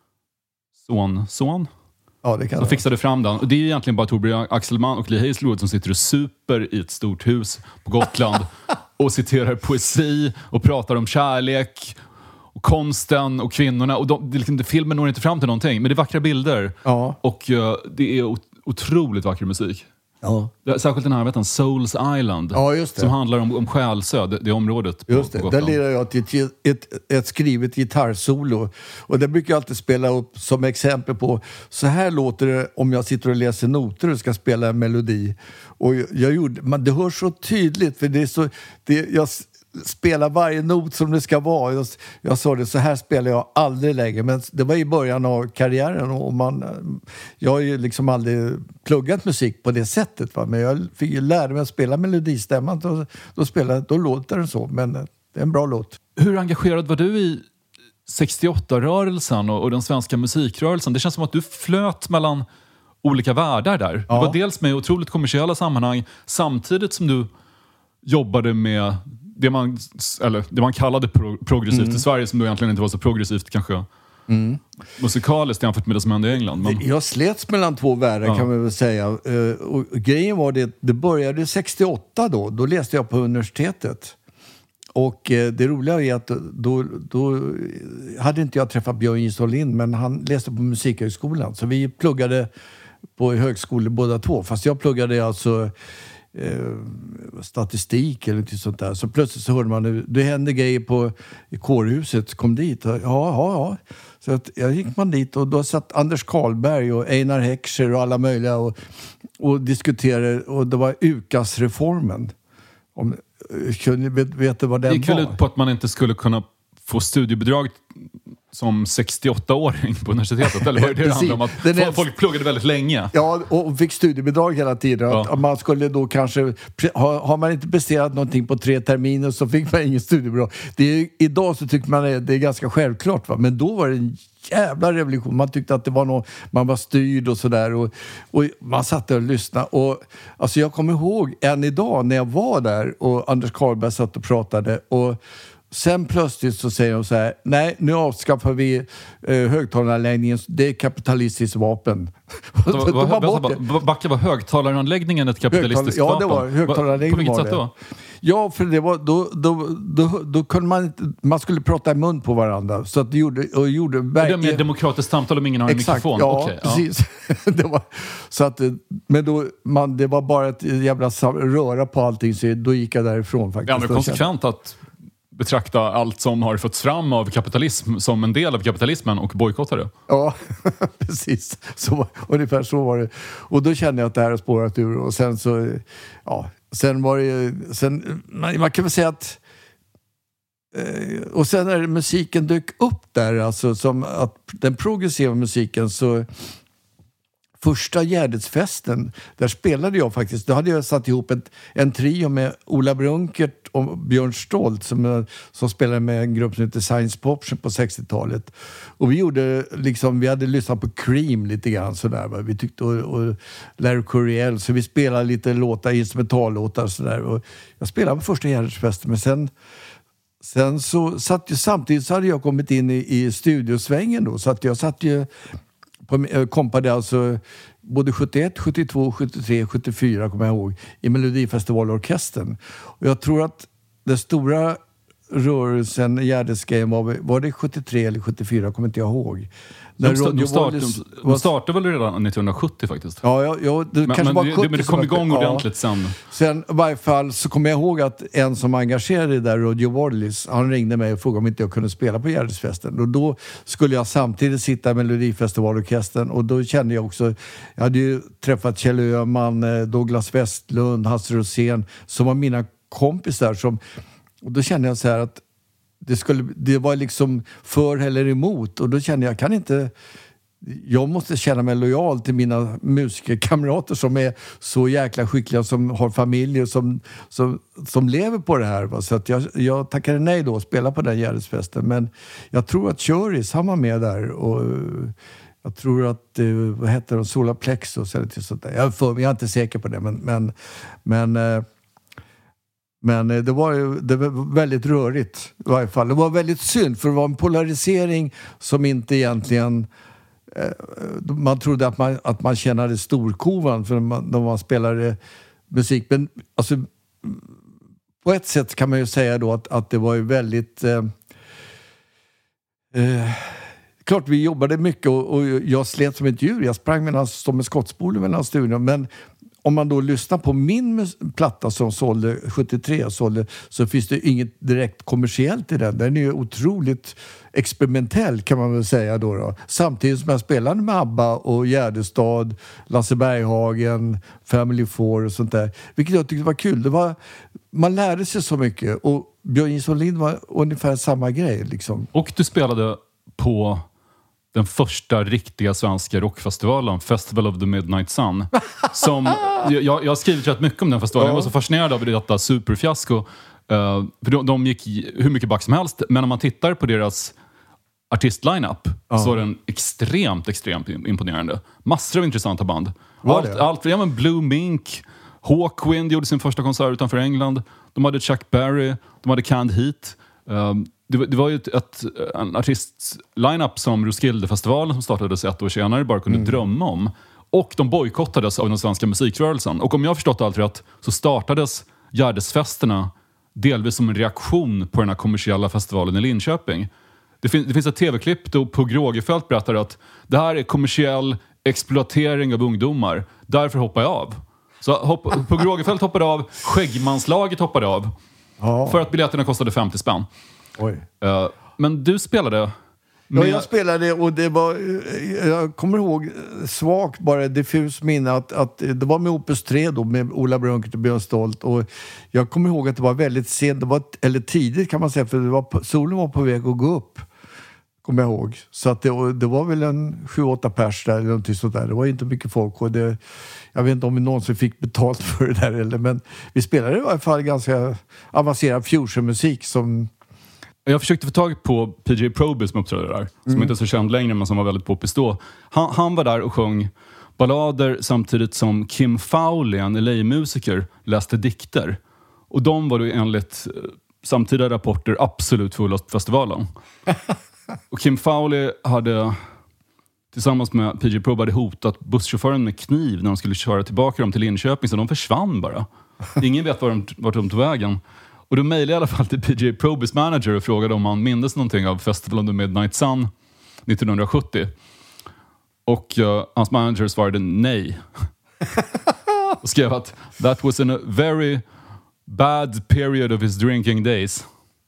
son. son? Ja, det kan jag fixade fram den. Och det är egentligen bara Torbjörn Axelman och Lee Hazelwood som sitter och super i ett stort hus på Gotland och citerar poesi och pratar om kärlek och konsten och kvinnorna. Och de, det, liksom, filmen når inte fram till någonting, men det är vackra bilder. Ja. Och uh, det är ot- otroligt vacker musik. Ja. Särskilt den här, vet du, Souls Island. Ja, just det. Som handlar om, om Själsö, det, det området på, just det. på Gotland. Där lirar jag till ett, ett, ett skrivet gitarrsolo. Och det brukar jag alltid spela upp som exempel på. Så här låter det om jag sitter och läser noter och ska spela en melodi. Och jag gjorde, men det hörs så tydligt, för det är så... Det, jag spelar varje not som det ska vara. Jag, jag sa det, så här spelar jag aldrig längre. Men det var i början av karriären och man, jag har ju liksom aldrig pluggat musik på det sättet. Va? Men jag fick ju lära mig att spela melodistämman. Då, då, spelar, då låter det så, men det är en bra låt. Hur engagerad var du i sextioåtta-rörelsen och, och den svenska musikrörelsen? Det känns som att du flöt mellan olika världar där. Ja. Du var dels med i otroligt kommersiella sammanhang samtidigt som du jobbade med det man, eller det man kallade pro- progressivt mm. i Sverige, som då egentligen inte var så progressivt kanske mm. musikaliskt jämfört med det som hände i England. Men... Jag slets mellan två världar ja. kan man väl säga. Och grejen var det, det började sextioåtta då. Då läste jag på universitetet. Och det roliga är att då, då hade inte jag träffat Björn J. Lind, men han läste på Musikhögskolan. Så vi pluggade på högskolor båda två. Fast jag pluggade alltså eh, statistik eller något sånt där. Så plötsligt så hörde man, det hände grejer på i kårhuset, kom dit. Och, ja, ja, ja. Så att jag gick man dit och då satt Anders Karlberg och Einar Heckscher och alla möjliga och, och diskuterade. Och det var U K A S-reformen. Om, vet, vet du vad den var? Det gick väl ut på att man inte skulle kunna få studiebidrag som sextioåtta-åring på universitetet. Eller vad är det det handlar om? Att är... folk pluggade väldigt länge. Ja, och fick studiebidrag hela tiden. Ja. Att man skulle då kanske... Har man inte presterat någonting på tre terminer så fick man ingen studiebidrag. Det är, idag så tycker man det, det är ganska självklart. Va? Men då var det en jävla revolution. Man tyckte att det var något, man var styrd och sådär. Och, och man satt där och lyssnade. Och, alltså jag kommer ihåg än idag när jag var där och Anders Karlberg satt och pratade och sen plötsligt så säger de så här: nej, nu avskaffar vi eh, högtalaranläggningen, det är kapitalistiskt vapen. de, de var bort det. Backa, var högtalaranläggningen ett kapitalistiskt Högtal- vapen? Ja, det var högtalaranläggningen. På vilket sätt då? Ja, för det var, då, då, då, då kunde man inte, man skulle prata i mun på varandra. Så att det gjorde, och gjorde verkligen... Det med demokratiskt samtal om ingen har en exakt, mikrofon? Ja, okay, precis. Ja. det var, så att, men då, man, det var bara ett jävla röra på allting, så då gick jag därifrån faktiskt. Ja, men konsekvent att betrakta allt som har fått fram av kapitalism som en del av kapitalismen och bojkotta det. Ja, precis. Så, ungefär så var det. Och då kände jag att det här har spårat ur. Och sen så, ja, sen var det sen, man, man kan väl säga att eh, och sen när musiken dök upp där, alltså som att den progressiva musiken, så första Gärdsfesten, där spelade jag faktiskt. Då hade jag satt ihop ett, en trio med Ola Brunkert och Björn Stolt som, som spelade med en grupp som heter Science Pop på sextiotalet. Och vi gjorde liksom, vi hade lyssnat på Cream lite grann sådär. Va? Vi tyckte och, och Larry Coryell, så vi spelade lite låtar, instrumentallåtar sådär. Och jag spelade på första Gärdsfesten, men sen sen så satt ju, samtidigt så hade jag kommit in i, i studiosvängen då, så att jag satt ju på, kompade alltså både sjuttioett, sjuttiotvå, sjuttiotre, sjuttiofyra kommer jag ihåg i Melodifestivalorkestern. Och jag tror att den stora rörelsen i Gärdesgrejen var, var det sjuttiotre eller sjuttiofyra, kommer inte jag ihåg. De, sta, de, start, de, de startade väl redan nittonhundrasjuttio faktiskt. Ja, ja, ja det men, kanske men, var det, sjuttio. men det kom igång ja. ordentligt sen. Sen i varje fall så kommer jag ihåg att en som engagerade där, Roger Waters, han ringde mig och frågade om inte jag kunde spela på Gärdesfesten. Och då skulle jag samtidigt sitta i Melodifestivalorkestern, och då kände jag också, jag hade ju träffat Kjell Öhman, Douglas Westlund, Hasse Rosén, som var mina kompisar som, och då kände jag så här att det, skulle, det var liksom för eller emot, och då kände jag, kan inte jag måste känna mig lojal till mina musikerkamrater som är så jäkla skickliga, som har familjer som, som, som lever på det här. Va? Så att jag, jag tackade nej då att spela på den Gärdesfesten. Men jag tror att Köris, han var med där. Och jag tror att, vad heter det, Solar Plexus eller till sånt där. Jag, för, jag är inte säker på det, men... men, men Men det var, det var väldigt rörigt i varje fall. Det var väldigt synd, för det var en polarisering som inte egentligen... Eh, man trodde att man, att man tjänade storkovan för man, när man spelade musik. Men alltså, på ett sätt kan man ju säga då att, att det var ju väldigt... Eh, eh, klart, vi jobbade mycket och, och jag slet som ett djur. Jag sprang mellan, som en skottspole mellan studion, men... Om man då lyssnar på min mus- platta som sålde sjuttiotre sålde, så finns det inget direkt kommersiellt i den. Den är ju otroligt experimentell, kan man väl säga då. då. Samtidigt som jag spelade med ABBA och Gärdestad, Lasse Berghagen, Family Four och sånt där. Vilket jag tyckte var kul. Det var, man lärde sig så mycket, och Björn Jonsson Lind var ungefär samma grej. Liksom. Och du spelade på... den första riktiga svenska rockfestivalen, Festival of the Midnight Sun. Som, jag, jag har skrivit rätt mycket om den festivalen. Ja. Jag var så fascinerad av detta superfiasko. Uh, för de, de gick hur mycket back som helst. Men om man tittar på deras artistlineup, ja, så är den extremt, extremt imponerande. Massor av intressanta band. Allt, allt, ja, men Blue Mink, Hawkwind gjorde sin första konsert utanför England. De hade Chuck Berry, de hade Canned Heat. Um, det, det var ju ett, ett, en artist-lineup som Roskilde-festivalen, som startades ett år senare, bara kunde mm. drömma om. Och de bojkottades av den svenska musikrörelsen. Och om jag har förstått allt rätt, så startades Gärdesfesterna delvis som en reaktion på den här kommersiella festivalen i Linköping. Det, fin- det finns ett tv-klipp då Pugh Rogefeldt berättar att det här är kommersiell exploatering av ungdomar. Därför hoppar jag av. Så hopp- Pugh Rogefeldt hoppade av, Skäggmanslaget hoppade av. Ja. För att biljetterna kostade femtio spänn. Oj. Uh, men du spelade... Med... Ja, jag spelade, och det var... Jag kommer ihåg svagt, bara diffus minne, att, att det var med Opus tre då, med Ola Brunkert och Björn Stolt. Och jag kommer ihåg att det var väldigt sent, det var, eller tidigt kan man säga, för det var, solen var på väg att gå upp. Kommer jag ihåg. Så att det, det var väl en sju åtta pers där, eller någonting sånt där. Det var inte mycket folk, och det... Jag vet inte om vi någonsin fick betalt för det där, eller, men vi spelade i alla fall ganska avancerad fusionmusik som... Jag försökte få tag på P J Proby som uppträdde där, mm. som inte är så känd längre, men som var väldigt poppis då. Han, han var där och sjöng ballader samtidigt som Kim Fowley, en L A-musiker, läste dikter. Och de var då enligt samtida rapporter absolut fullast festivalen. Och Kim Fowley hade tillsammans med P J Proby hade hotat busschauffören med kniv när de skulle köra tillbaka dem till Linköping, så de försvann bara. Ingen vet var de, vart de tog vägen. Och då mejlade jag i alla fall till P J Probys manager och frågade om han mindes någonting av Festival of the Midnight Sun nittonhundrasjuttio. Och uh, hans manager svarade nej. Och skrev att that was in a very bad period of his drinking days.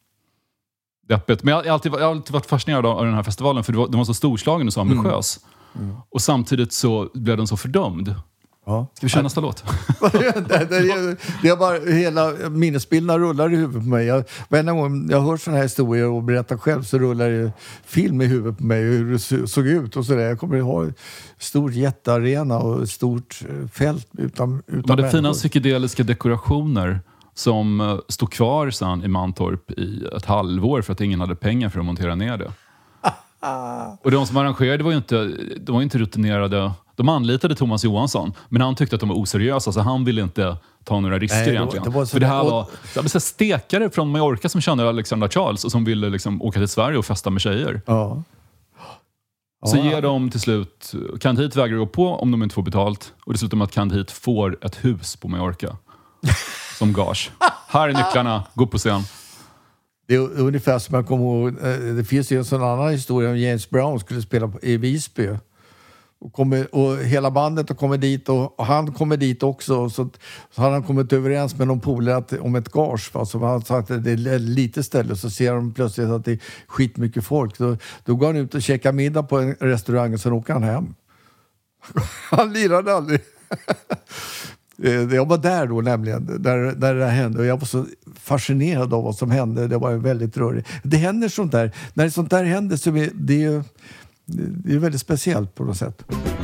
Deppet. Men jag har alltid, jag har alltid varit fascinerad av den här festivalen, för det var, den var så storslagen och så ambitiös. Mm. Mm. Och samtidigt så blev den så fördömd. Ja. Ska vi köra nästa låt? det, det, det är bara, hela minnesbilderna rullar i huvudet på mig. Jag, varje gång jag hör sådana här historier och berättar själv, så rullar det film i huvudet på mig, hur det såg ut och sådär. Jag kommer att ha en stor jättearena och ett stort fält utan, utan Men det fina psykedeliska dekorationer som stod kvar sen i Mantorp i ett halvår för att ingen hade pengar för att montera ner det. Och de som arrangerade var ju inte, de var inte rutinerade. De anlitade Thomas Johansson, men han tyckte att de var oseriösa, så han ville inte ta några risker. Nej, egentligen. Det var för det här var, det var så stekare från Mallorca som kände Alexandra Charles och som ville liksom åka till Sverige och festa med tjejer. Ja. Så ja. Ger de till slut, Canned Heat vägrar gå på om de inte får betalt, och det slutar med att Canned Heat får ett hus på Mallorca som gage. Här är nycklarna, gå på scen. Det är ungefär som jag kommer ihåg, det finns ju en sån annan historia om James Brown skulle spela på, i Visby. Och, kommer, och hela bandet och kommer dit, och, och han kommer dit också, så, så hade han kommit överens med någon polare om ett gage, va, som han sagt att det är lite ställe, så ser de plötsligt att det är skitmycket folk. Då, då går han ut och käkar middag på en restaurang, och sen åker han hem. Han lirade aldrig. Jag var där då nämligen, där, där det hände, och jag var så fascinerad av vad som hände. Det var väldigt rörigt. Det händer sånt där. När sånt där händer så är det ju det är väldigt speciellt på något sätt.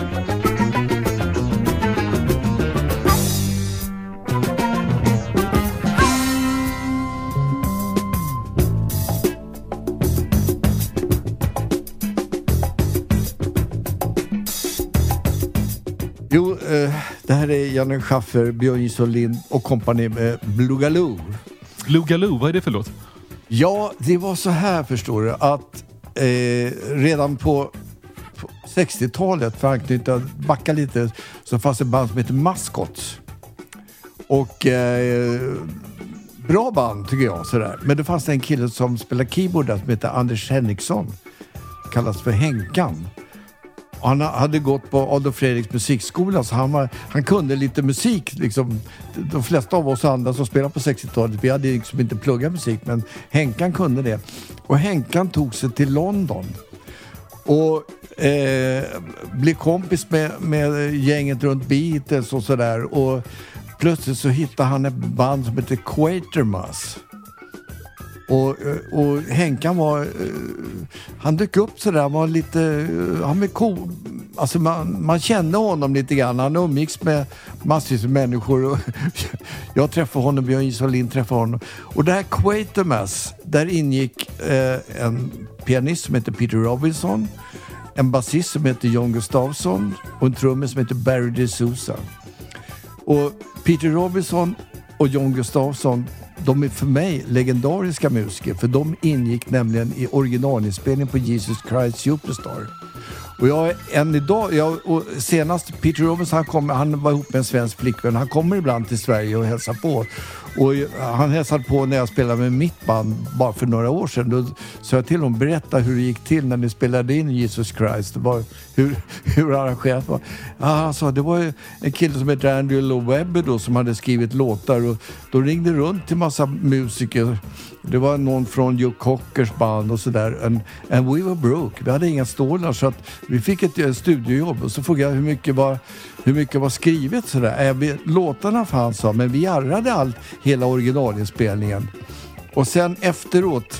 Jo, eh, det här är Janne Schaffer, Björn Jisson Lind och kompani med Blugaloo. Blugaloo, vad är det för låt? Ja, det var så här förstår du, att eh, redan på, på sextiotalet, för att anknyta, backa lite, så fanns det ett band som heter Mascots. Och eh, bra band tycker jag, sådär. Men det fanns en kille som spelar keyboard där som heter Anders Henriksson, kallas för Henkan. Och han hade gått på Adolf Fredriks musikskola, så han, var, han kunde lite musik. Liksom. De flesta av oss andra som spelade på sextiotalet, vi hade liksom inte pluggat musik, men Henkan kunde det. Och Henkan tog sig till London och eh, blev kompis med, med gänget runt Beatles och sådär. Och plötsligt så hittade han ett band som heter Quatermass. Och, och Henkan var, han dök upp så där, var lite, han var cool, alltså man, man kände honom lite grann, han umgicks med massvis av människor och jag träffade honom, Björn Jisson Lind träffade honom. Och det här Quatermass, där ingick eh, en pianist som heter Peter Robinson, en basist som heter John Gustafsson och en trummis som heter Barry DeSouza. Och Peter Robinson och John Gustafsson, de är för mig legendariska musiker, för de ingick nämligen i originalinspelningen på Jesus Christ Superstar. Och jag än idag, jag, och senast Peter Robinson, han, kom, han var ihop med en svensk flickvän, han kommer ibland till Sverige och hälsar på. Och han hälsade på när jag spelade med mitt band bara för några år sedan. Då sa jag till honom, berätta hur det gick till när ni spelade in Jesus Christ. Det var, hur, hur arrangerat var. Ja, han sa, det var en kille som heter Andrew Lloyd Webber då, som hade skrivit låtar. Och då ringde runt till massa musiker. Det var någon från Joe Cockers band och sådär. And, and we were broke. Vi hade inga stålar, så att vi fick ett studiojobb. Och så frågade jag hur mycket var, hur mycket var skrivet sådär. Äh, vi, låtarna fanns, så, men vi arrade allt, hela originalinspelningen. Och sen efteråt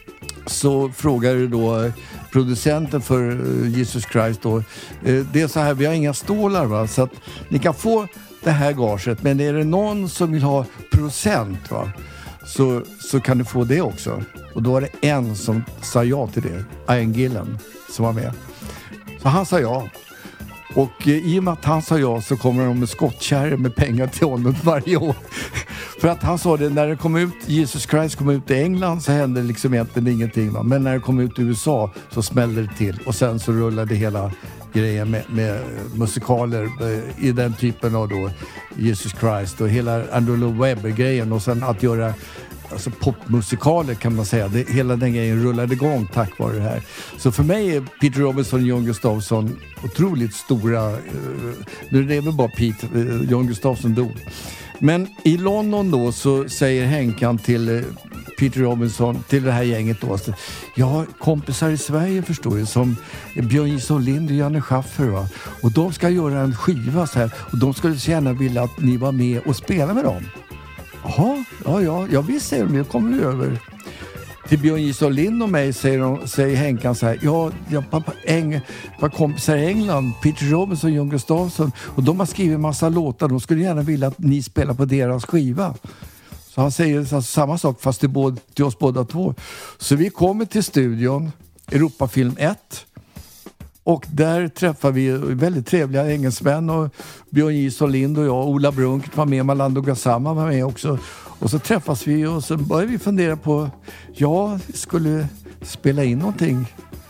så frågade då producenten för Jesus Christ då, det är så här, vi har inga stålar, va, så att ni kan få det här gaget, men är det någon som vill ha procent, va, så, så kan du få det också. Och då var det en som sa ja till det, Ian Gillan, som var med. Så han sa ja. Och eh, i och med att han sa ja, så kommer de med skottkärror med pengar till honom varje år. För att han sa det, när det kom ut, Jesus Christ kom ut i England, så hände liksom egentligen ingenting, va? Men när det kom ut i U S A så smällde det till. Och sen så rullade hela grejen med, med musikaler eh, i den typen av då Jesus Christ och hela Andrew Lloyd Webber-grejen. Och sen att göra alltså popmusikaler, kan man säga. Det, hela den grejen rullade igång tack vare det här. Så för mig är Peter Robinson och John Gustafsson otroligt stora. Uh, nu är det väl bara Pete, uh, John Gustafsson dog. Men i London då så säger Henkan till uh, Peter Robinson, till det här gänget då, så, jag har kompisar i Sverige, förstår du, som Björn Jisson Lind och Janne Schaffer, va? Och de ska göra en skiva så här, och de skulle så gärna vilja att ni var med och spela med dem. Jaha, ja, ja, jag visst, säger de, jag kommer över. Till Björn Jisson Lind och mig säger, de, säger Henkan så här, ja, jag pappa, Eng, var kompisar i England, Peter Robinson och John Gustafsson, och de har skrivit en massa låtar, de skulle gärna vilja att ni spelar på deras skiva. Så han säger alltså samma sak, fast till, både, till oss båda två. Så vi kommer till studion, Europafilm ett. Och där träffar vi väldigt trevliga engelsmän, och Björn Jisson Lind och jag, Ola Brunk var med, Malando Gassama var med också. Och så träffas vi och så började vi fundera på, ja, skulle spela in någonting.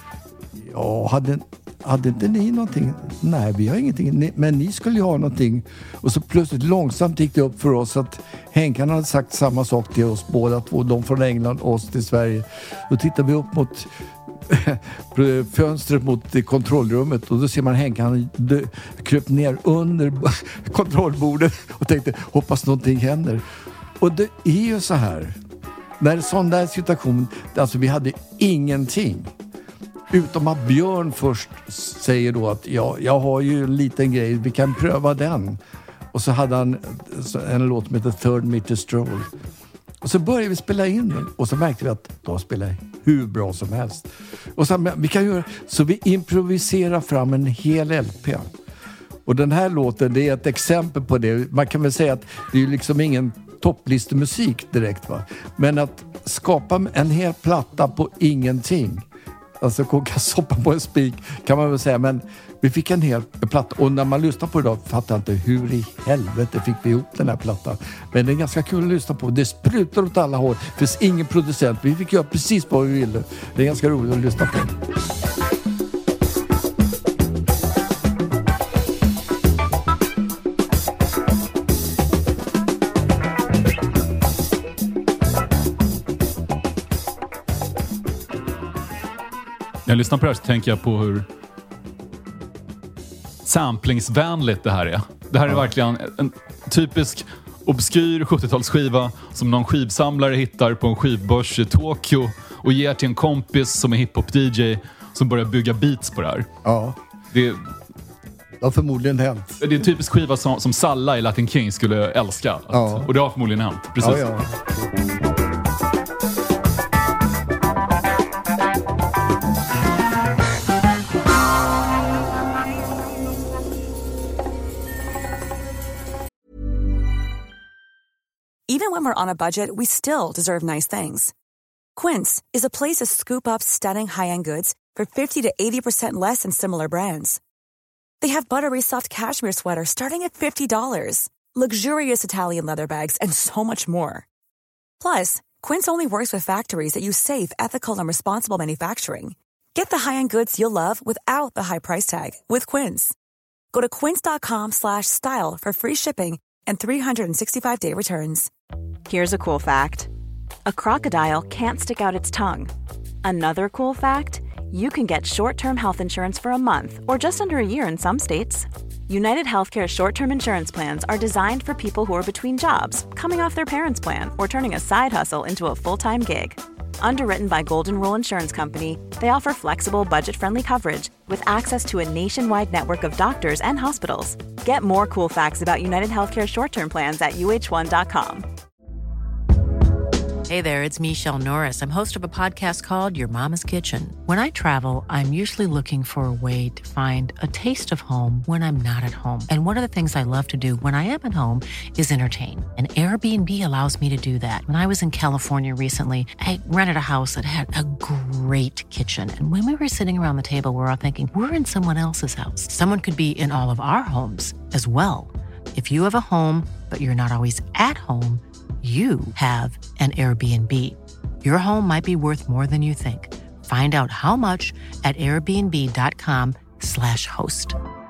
Ja, hade, hade inte ni någonting? Nej, vi har ingenting, men ni skulle ju ha någonting. Och så plötsligt långsamt gick det upp för oss att Henkan hade sagt samma sak till oss båda två, de från England och oss till Sverige. Då tittade vi upp mot fönstret mot kontrollrummet, och då ser man Henk, han kröp ner under kontrollbordet och tänkte, hoppas någonting händer. Och det är ju så här, när sån där situation, alltså vi hade ingenting, utom att Björn först säger då att ja, jag har ju en liten grej, vi kan pröva den. Och så hade han en låt som heter Third Meter Stroll. Och så började vi spela in den, och så märkte vi att då spelar hur bra som helst. Och så, vi kan göra, så vi improviserar fram en hel L P. Och den här låten, det är ett exempel på det. Man kan väl säga att det är ju liksom ingen topplistemusik direkt, va? Men att skapa en hel platta på ingenting. Alltså koka soppa på en spik kan man väl säga. Men vi fick en hel platta. Och när man lyssnar på det då fattar jag inte hur i helvete fick vi ihop den här plattan. Men det är ganska kul att lyssna på. Det sprutar åt alla håll. Det finns ingen producent. Vi fick göra precis vad vi ville. Det är ganska roligt att lyssna på. När jag lyssnar på det här så tänker jag på hur samplingsvänligt det här är. Det här är ja. verkligen en typisk obskyr sjuttiotalsskiva som någon skivsamlare hittar på en skivbörs i Tokyo och ger till en kompis som är hiphop-D J som börjar bygga beats på det här. Ja. Det, det har förmodligen hänt. Det är en typisk skiva som, som Salla i Latin King skulle älska. Att, ja. Och det har förmodligen hänt. Precis. Ja, ja. Even when we're on a budget, we still deserve nice things. Quince is a place to scoop up stunning high-end goods for fifty to eighty percent less than similar brands. They have buttery soft cashmere sweaters starting at fifty dollars, luxurious Italian leather bags, and so much more. Plus, Quince only works with factories that use safe, ethical, and responsible manufacturing. Get the high-end goods you'll love without the high price tag with Quince. Go to quince.com slash style for free shipping and three sixty-five day returns. Here's a cool fact. A crocodile can't stick out its tongue. Another cool fact, you can get short-term health insurance for a month or just under a year in some states. United Healthcare short-term insurance plans are designed for people who are between jobs, coming off their parents' plan, or turning a side hustle into a full-time gig. Underwritten by Golden Rule Insurance Company, they offer flexible, budget-friendly coverage with access to a nationwide network of doctors and hospitals. Get more cool facts about United Healthcare short-term plans at U H one dot com. Hey there, it's Michelle Norris. I'm host of a podcast called Your Mama's Kitchen. When I travel, I'm usually looking for a way to find a taste of home when I'm not at home. And one of the things I love to do when I am at home is entertain. And Airbnb allows me to do that. When I was in California recently, I rented a house that had a great kitchen. And when we were sitting around the table, we were all thinking, we're in someone else's house. Someone could be in all of our homes as well. If you have a home, but you're not always at home, you have an Airbnb. Your home might be worth more than you think. Find out how much at airbnb.com slash host.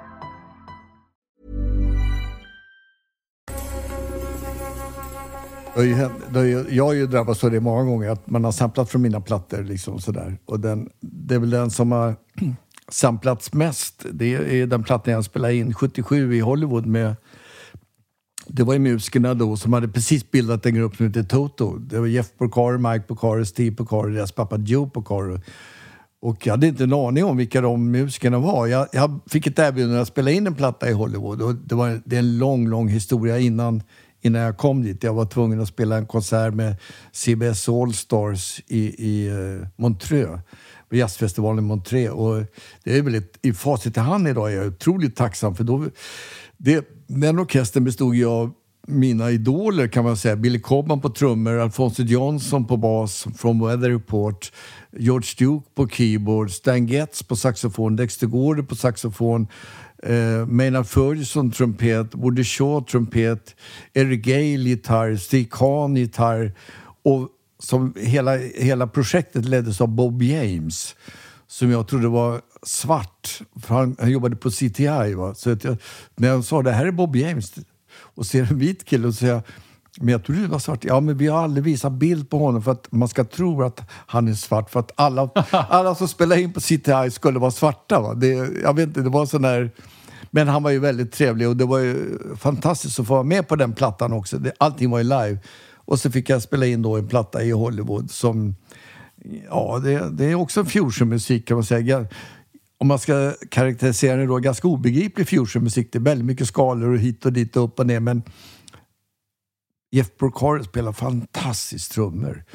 Jag har ju drabbats av det många gånger att man har samplat från mina plattor liksom sådär. Och den, det är väl den som har samplats mest. Det är den plattan jag spelade in sjuttiosju i Hollywood med. Det var ju musikerna då som hade precis bildat en grupp som heter Toto. Det var Jeff Porcaro, Mike Porcaro, Steve Porcaro, deras pappa Joe Porcaro. Och jag hade inte en aning om vilka de musikerna var. Jag, jag fick ett erbjudande att spela in en platta i Hollywood. Och det var det är en lång, lång historia innan, innan jag kom dit. Jag var tvungen att spela en konsert med C B S All Stars i, i uh, Montreux. På jazzfestivalen i Montreux. Och det är väl ett, i facit i hand idag är jag otroligt tacksam för då... Det, den orkestern bestod ju av mina idoler kan man säga. Billy Cobham på trummor, Alphonso Johnson på bas från Weather Report, George Duke på keyboard, Stan Getz på saxofon, Dexter Gordon på saxofon, eh, Maynard Ferguson trumpet, Woody Shaw trumpet, Eric Gale gitarr, Steve Kahn gitarr och som hela, hela projektet leddes av Bob James som jag trodde var svart. För han, han jobbade på C T I. Va? Så att jag, när jag sa det här är Bob James och ser en vit kille och säger men jag trodde det var svart. Ja, men vi har aldrig visat bild på honom för att man ska tro att han är svart. För att alla, alla som spelar in på C T I skulle vara svarta. Va? Det, jag vet inte, det var sån där... Men han var ju väldigt trevlig och det var ju fantastiskt att få vara med på den plattan också. Det, allting var ju live. Och så fick jag spela in då en platta i Hollywood som... Ja, det, det är också fusionmusik kan man säga. Om man ska karaktärisera det då, ganska obegriplig fusionmusik. Det är väldigt mycket skalor och hit och dit och upp och ner. Men Jeff Porcaro spelar fantastiskt trummor.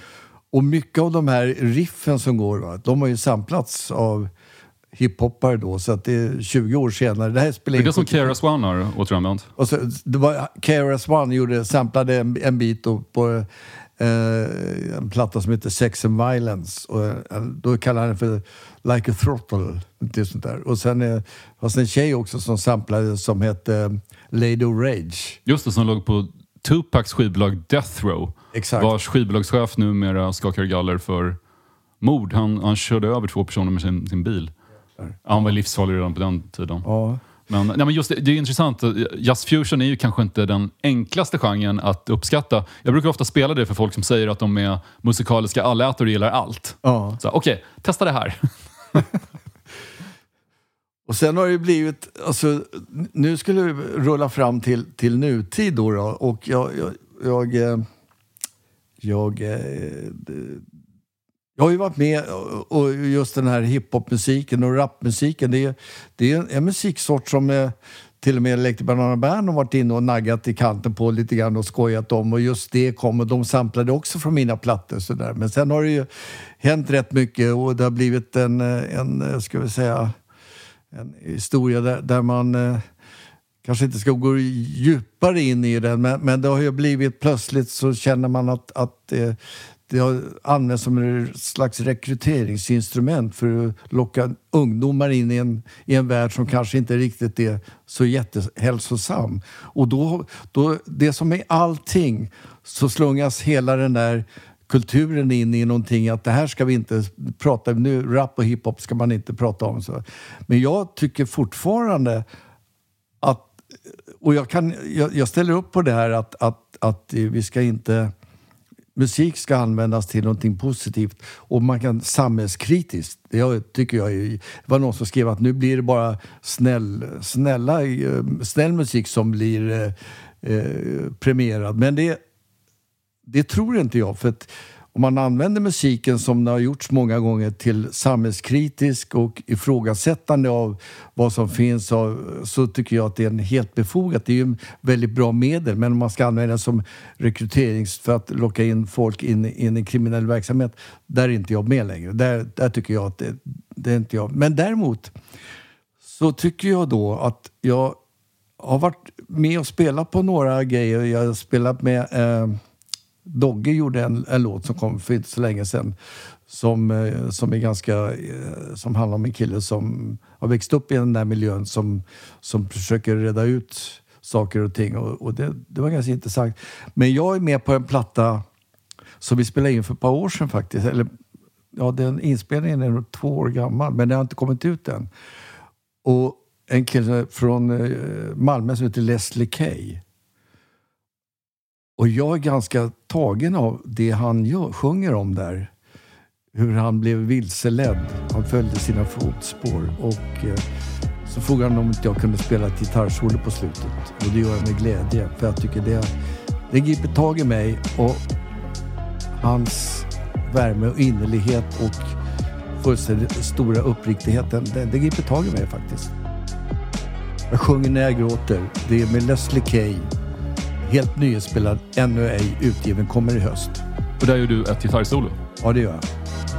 Och mycket av de här riffen som går, va, de har ju samplats av hiphoppare då, så att det är tjugo år senare. Det här spelar det är det som K R S One har återanvänt. Och så, det var, K R S One gjorde, samplade en, en bit då på eh, en platta som heter Sex and Violence. Och, eh, då kallar han det för Like a Throttle. Inte sånt där. Och sen eh, var det en tjej också som samplade som hette Lady Rage. Just det, som låg på Tupacs skivbolag Death Row. Exakt. Vars skivbolagschef numera skakar galler för mord. Han, han körde över två personer med sin, sin bil. Ja, han var livsfarlig redan på den tiden. Ja. Men, nej, men just det, det är intressant. Jazz fusion är ju kanske inte den enklaste genren att uppskatta. Jag brukar ofta spela det för folk som säger att de är musikaliska allätare och gillar allt. Ja. Så okej, okay, testa det här. Och sen har det blivit, alltså, nu skulle vi rulla fram till, till nutid då, då och jag, jag, jag, jag, jag, jag har ju varit med och just den här hiphopmusiken och rapmusiken, det är, det är en musiksort som är, till och med Electric Banana Band har varit inne och naggat i kanten på lite grann och skojat om, och just det kom och de samplade också från mina plattor så där. Men sen har det ju hänt rätt mycket och det har blivit en, en ska vi säga, en historia där, där man eh, kanske inte ska gå djupare in i den, men, men det har ju blivit plötsligt så känner man att, att eh, det har använts som en slags rekryteringsinstrument för att locka ungdomar in i en, i en värld som kanske inte riktigt är så jättehälsosam. Och då, då det som är allting, så slungas hela den där kulturen in i någonting, att det här ska vi inte prata om nu, rap och hiphop ska man inte prata om. Så. Men jag tycker fortfarande att, och jag, kan, jag, jag ställer upp på det här att, att, att vi ska inte, musik ska användas till någonting positivt och man kan samhällskritiskt. Det tycker jag är, det var någon som skrev att nu blir det bara snäll, snälla, snäll musik som blir eh, premierad. Men det Det tror inte jag, för att om man använder musiken som det har gjorts många gånger till samhällskritisk och ifrågasättande av vad som finns, så tycker jag att det är en helt befogat. Det är ju en väldigt bra medel, men om man ska använda det som rekryterings för att locka in folk in, in i kriminell verksamhet, där är inte jag med längre. Där, där tycker jag att det, det är inte jag. Men däremot så tycker jag då att jag har varit med och spelat på några grejer. Jag har spelat med... Eh, Dogge gjorde en, en låt som kom för inte så länge sedan som, som är ganska som handlar om en kille som har växt upp i den där miljön som, som försöker reda ut saker och ting, och, och det, det var ganska intressant. Men jag är med på en platta som vi spelade in för ett par år sedan faktiskt, eller ja, den inspelningen är nog två år gammal, men den har inte kommit ut än, och en kille från Malmö som heter Leslie Kay. Och jag är ganska tagen av det han gör, sjunger om där. Hur han blev vilseledd. Han följde sina fotspår. Och eh, så frågade han om inte jag kunde spela ett gitarrsolo på slutet. Och det gör jag med glädje. För jag tycker det, det griper tag i mig. Och hans värme och innerlighet och fullständigt stora uppriktigheten, det, det griper tag i mig faktiskt. Jag sjunger när jag gråter. Det är med Leslie Kay. Helt nyinspelad, ännu ej utgiven, kommer i höst. Och där gör du ett gitarrsolo? Ja, det gör jag.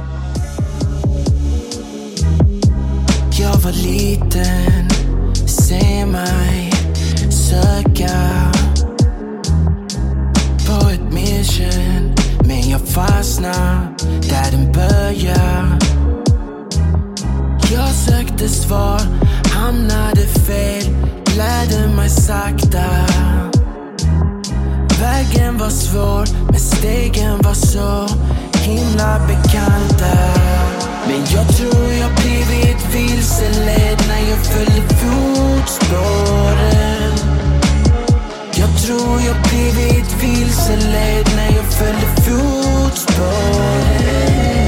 Jag var liten, se mig söka på ett mission, men jag fastnar där den börjar. Jag sökte svar, hamnade fel, lärde mig sakta. Vägen var svår, men stegen var så himla bekanta. Men jag tror jag blivit vilseledd när jag följde fotspåren. Jag tror jag blivit vilseledd när jag följde fotspåren.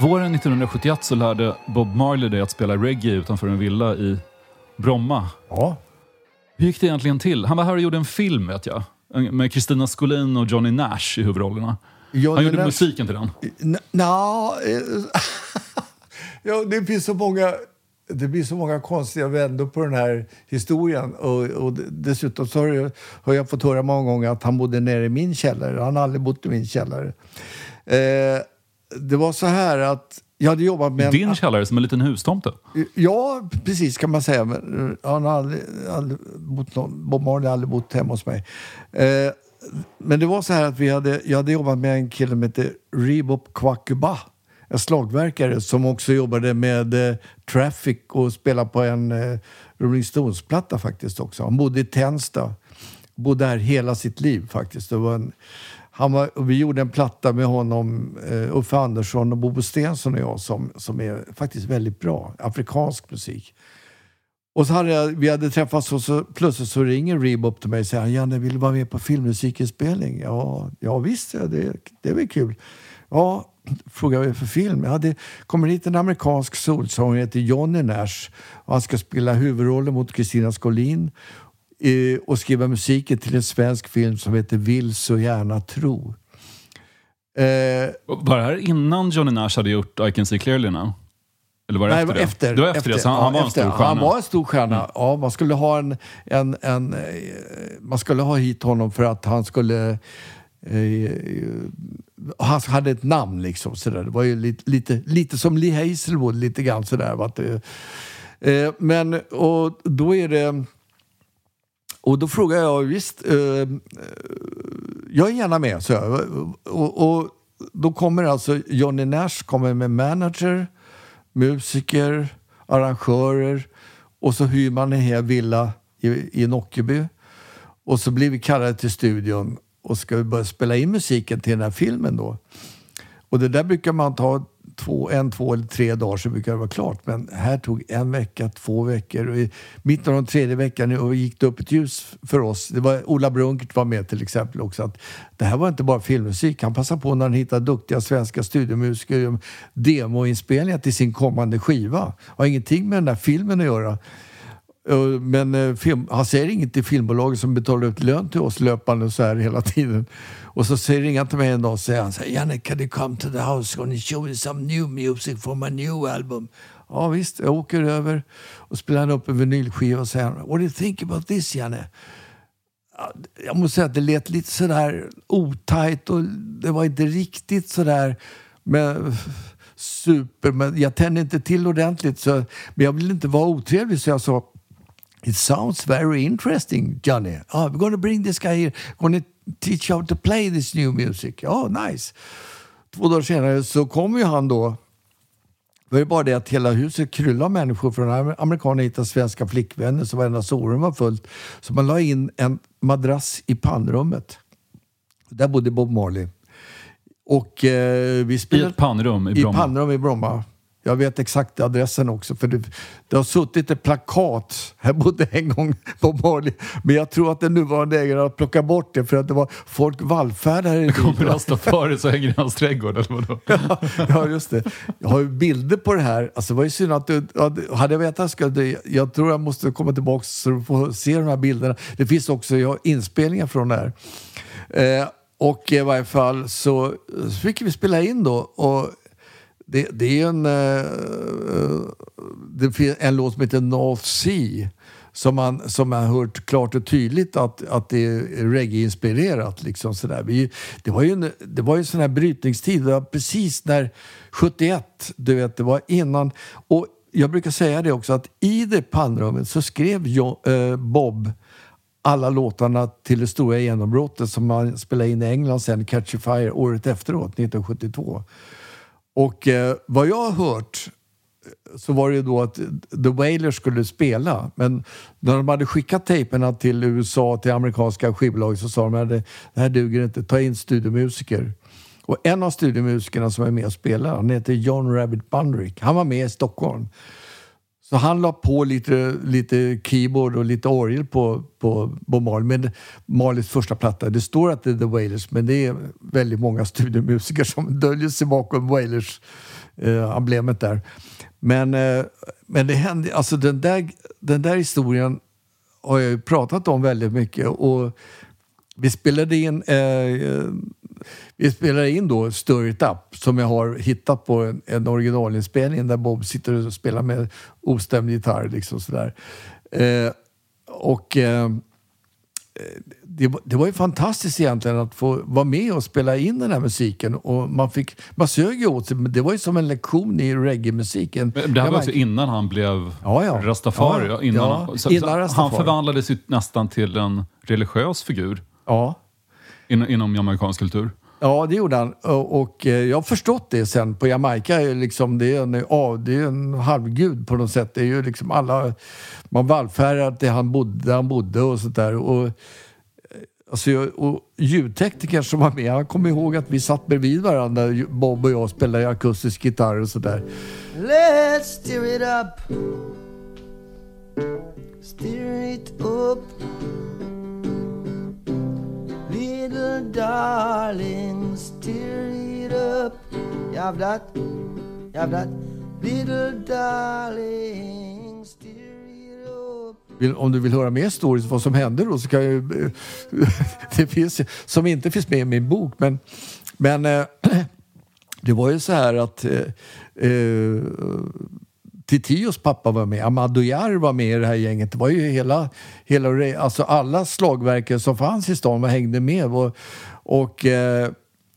Våren nittonhundrasjuttioett så lärde Bob Marley dig att spela reggae utanför en villa i Bromma. Ja. Hur gick det egentligen till? Han var här och gjorde en film, vet jag. Med Christina Skolin och Johnny Nash i huvudrollerna. Johnny Han gjorde Nash... musiken till den. N- Nja... ja, det finns så många... Det blir så många konstiga vändor på den här historien. Och, och dessutom så har jag, har jag fått höra många gånger att han bodde nere i min källare. Han har aldrig bott i min källare. Eh, det var så här att jag hade jobbat med... Din en, källare som en liten hustomte? Ja, precis kan man säga. Men han har aldrig, aldrig bott någon, Bob Marley har aldrig bott hemma hos mig. Eh, men det var så här att vi hade, jag hade jobbat med en kille som heter Rebop Kwakuba. En slagverkare som också jobbade med eh, Traffic och spelade på en eh, Rolling Stones-platta faktiskt också. Han bodde i Tensta. Bodde där hela sitt liv faktiskt. Det var en, han var, och vi gjorde en platta med honom, eh, Uffe Andersson och Bobo Stensson och jag som, som är faktiskt väldigt bra. Afrikansk musik. Och så hade jag, vi hade träffats och så plötsligt så ringer Rebop till mig och säger Janne, vill du vara med på filmmusikinspelning? Ja, ja visst, det, det är väl kul. Ja, frågade jag för film. Jag hade kommit hit en amerikansk soulsång heter Johnny Nash och han ska spela huvudrollen mot Christina Skolin eh, och skriva musiken till en svensk film som heter Vill så gärna tro. Eh, var det här innan Johnny Nash hade gjort I Can See Clearly Now? Eller var det nej, efter det? Efter, det var efter, efter det, så han, ja, han var efter. en stor stjärna. Han var en stor stjärna. Mm. Ja, man skulle ha en, en, en man skulle ha hit honom för att han skulle eh, han hade ett namn liksom sådär. Det var ju lite, lite, lite som Lee Hazelwood lite grann sådär. Va? Eh, men och då är det och då frågar jag visst eh, jag är gärna med så jag. Och, och då kommer alltså Johnny Nash kommer med manager, musiker, arrangörer och så hyr man en hel villa i, i Nockeby och så blir vi kallade till studion och ska vi börja spela in musiken till den här filmen då. Och det där brukar man ta två, en, två eller tre dagar så brukar det vara klart. Men här tog en vecka, två veckor. Och i mitten av den tredje veckan gick det upp ett ljus för oss. Det var Ola Brunkert var med till exempel också. Att det här var inte bara filmmusik. Han passade på när han hittade duktiga svenska studiomusiker demoinspelningar till sin kommande skiva. Har ingenting med den där filmen att göra. Men film, han säger inget till filmbolaget som betalar ut lön till oss löpande så här hela tiden. Och så säger han till mig en dag och säger han så här, Janne, can you come to the house and show me some new music for my new album? Ja visst, jag åker över och spelar upp en vinylskiva och säger what do you think about this, Janne? Jag måste säga att det lät lite sådär otajt och det var inte riktigt sådär med super, men jag tände inte till ordentligt så, men jag ville inte vara otrevlig så jag sa it sounds very interesting, Johnny. Oh, we're going to bring this guy here. We're going to teach you how to play this new music. Oh, nice. Två dagar senare så kom ju han då. Det var ju bara det att hela huset kryllade av människor från amerikaner hittade svenska flickvänner så varenda sovrum var fullt. Så man la in en madrass i pannrummet. Där bodde Bob Marley. Och eh, vi spelade... I ett pannrum i Bromma. I pannrum i Bromma. Jag vet exakt adressen också. För det, det har suttit ett plakat. Här bodde en gång Bob Marley. Men jag tror att den nuvarande ägaren har plockat bort det. För att det var folk vallfärdare. Det kommer rasta före så hänger hans trädgård. Eller vadå? ja, ja, just det. Jag har ju bilder på det här. Alltså det var ju synd att du... Hade jag vetat ska du, jag tror jag måste komma tillbaka så du får se de här bilderna. Det finns också jag har inspelningar från det här. Eh, och i varje fall så, så fick vi spela in då. Och Det, det är en, uh, det är en låt som heter North Sea som man, som man har hört klart och tydligt att, att det är reggae-inspirerat. Liksom sådär. Vi, det var ju en, det var ju en sån här brytningstid. Det var precis när sjuttioett, du vet, det var innan. Och jag brukar säga det också att i det pannrummet så skrev jag, uh, Bob alla låtarna till det stora genombrottet som man spelade in i England sen, Catch a Fire, året efteråt, nittonhundrasjuttiotvå. Och eh, vad jag har hört så var det ju då att The Wailers skulle spela. Men när de hade skickat tejperna till U S A, till amerikanska skivbolag så sa de att det här duger inte, ta in studiomusiker. Och en av studiomusikerna som är med och spelar, han heter John Rabbit Bundrick. Han var med i Stockholm. Så han la på lite, lite keyboard och lite orgel på, på Bob Marley. Men Marleys första platta, det står att det är The Wailers, men det är väldigt många studiomusiker som döljer sig bakom Wailers eh, emblemet där. Men, eh, men det hände, alltså den där, den där historien har jag ju pratat om väldigt mycket. Och vi spelade in eh, vi spelade in då Stir It Up som jag har hittat på en, en originalinspelning där Bob sitter och spelar med ostämd gitarr liksom sådär. Eh, och eh, det, det var ju fantastiskt egentligen att få vara med och spela in den här musiken och man fick, man sög ju åt sig, men det var ju som en lektion i reggae-musiken. Men det här var alltså innan han blev ja, ja. Rastafari. Ja, innan, ja, han, så, innan Rastafari. Han förvandlades ju nästan till en religiös figur. Ja. In, inom jamaicansk kultur. Ja, det gjorde han. Och, och jag har förstått det sen. På Jamaica är liksom, det är en, ja, det är en halvgud på något sätt. Det är ju liksom alla, man vallfärdar till han bodde, han bodde och sånt där. Och, alltså, och ljudtekniker som var med, han kom ihåg att vi satt bredvid varandra, Bob och jag spelade akustisk gitarr och sådär. Let's stir it up. Stir it up. Little darling, stir it up. You have that? You have that? Little darling, stir it up. Om du vill höra mer stories vad som hände då så kan jag det finns som inte finns med i min bok men, men äh, det var ju så här att äh, äh, Titios pappa var med, Amadou Jar var med i det här gänget. Det var ju hela, hela alltså alla slagverkare som fanns i stan var hängde med och, och eh,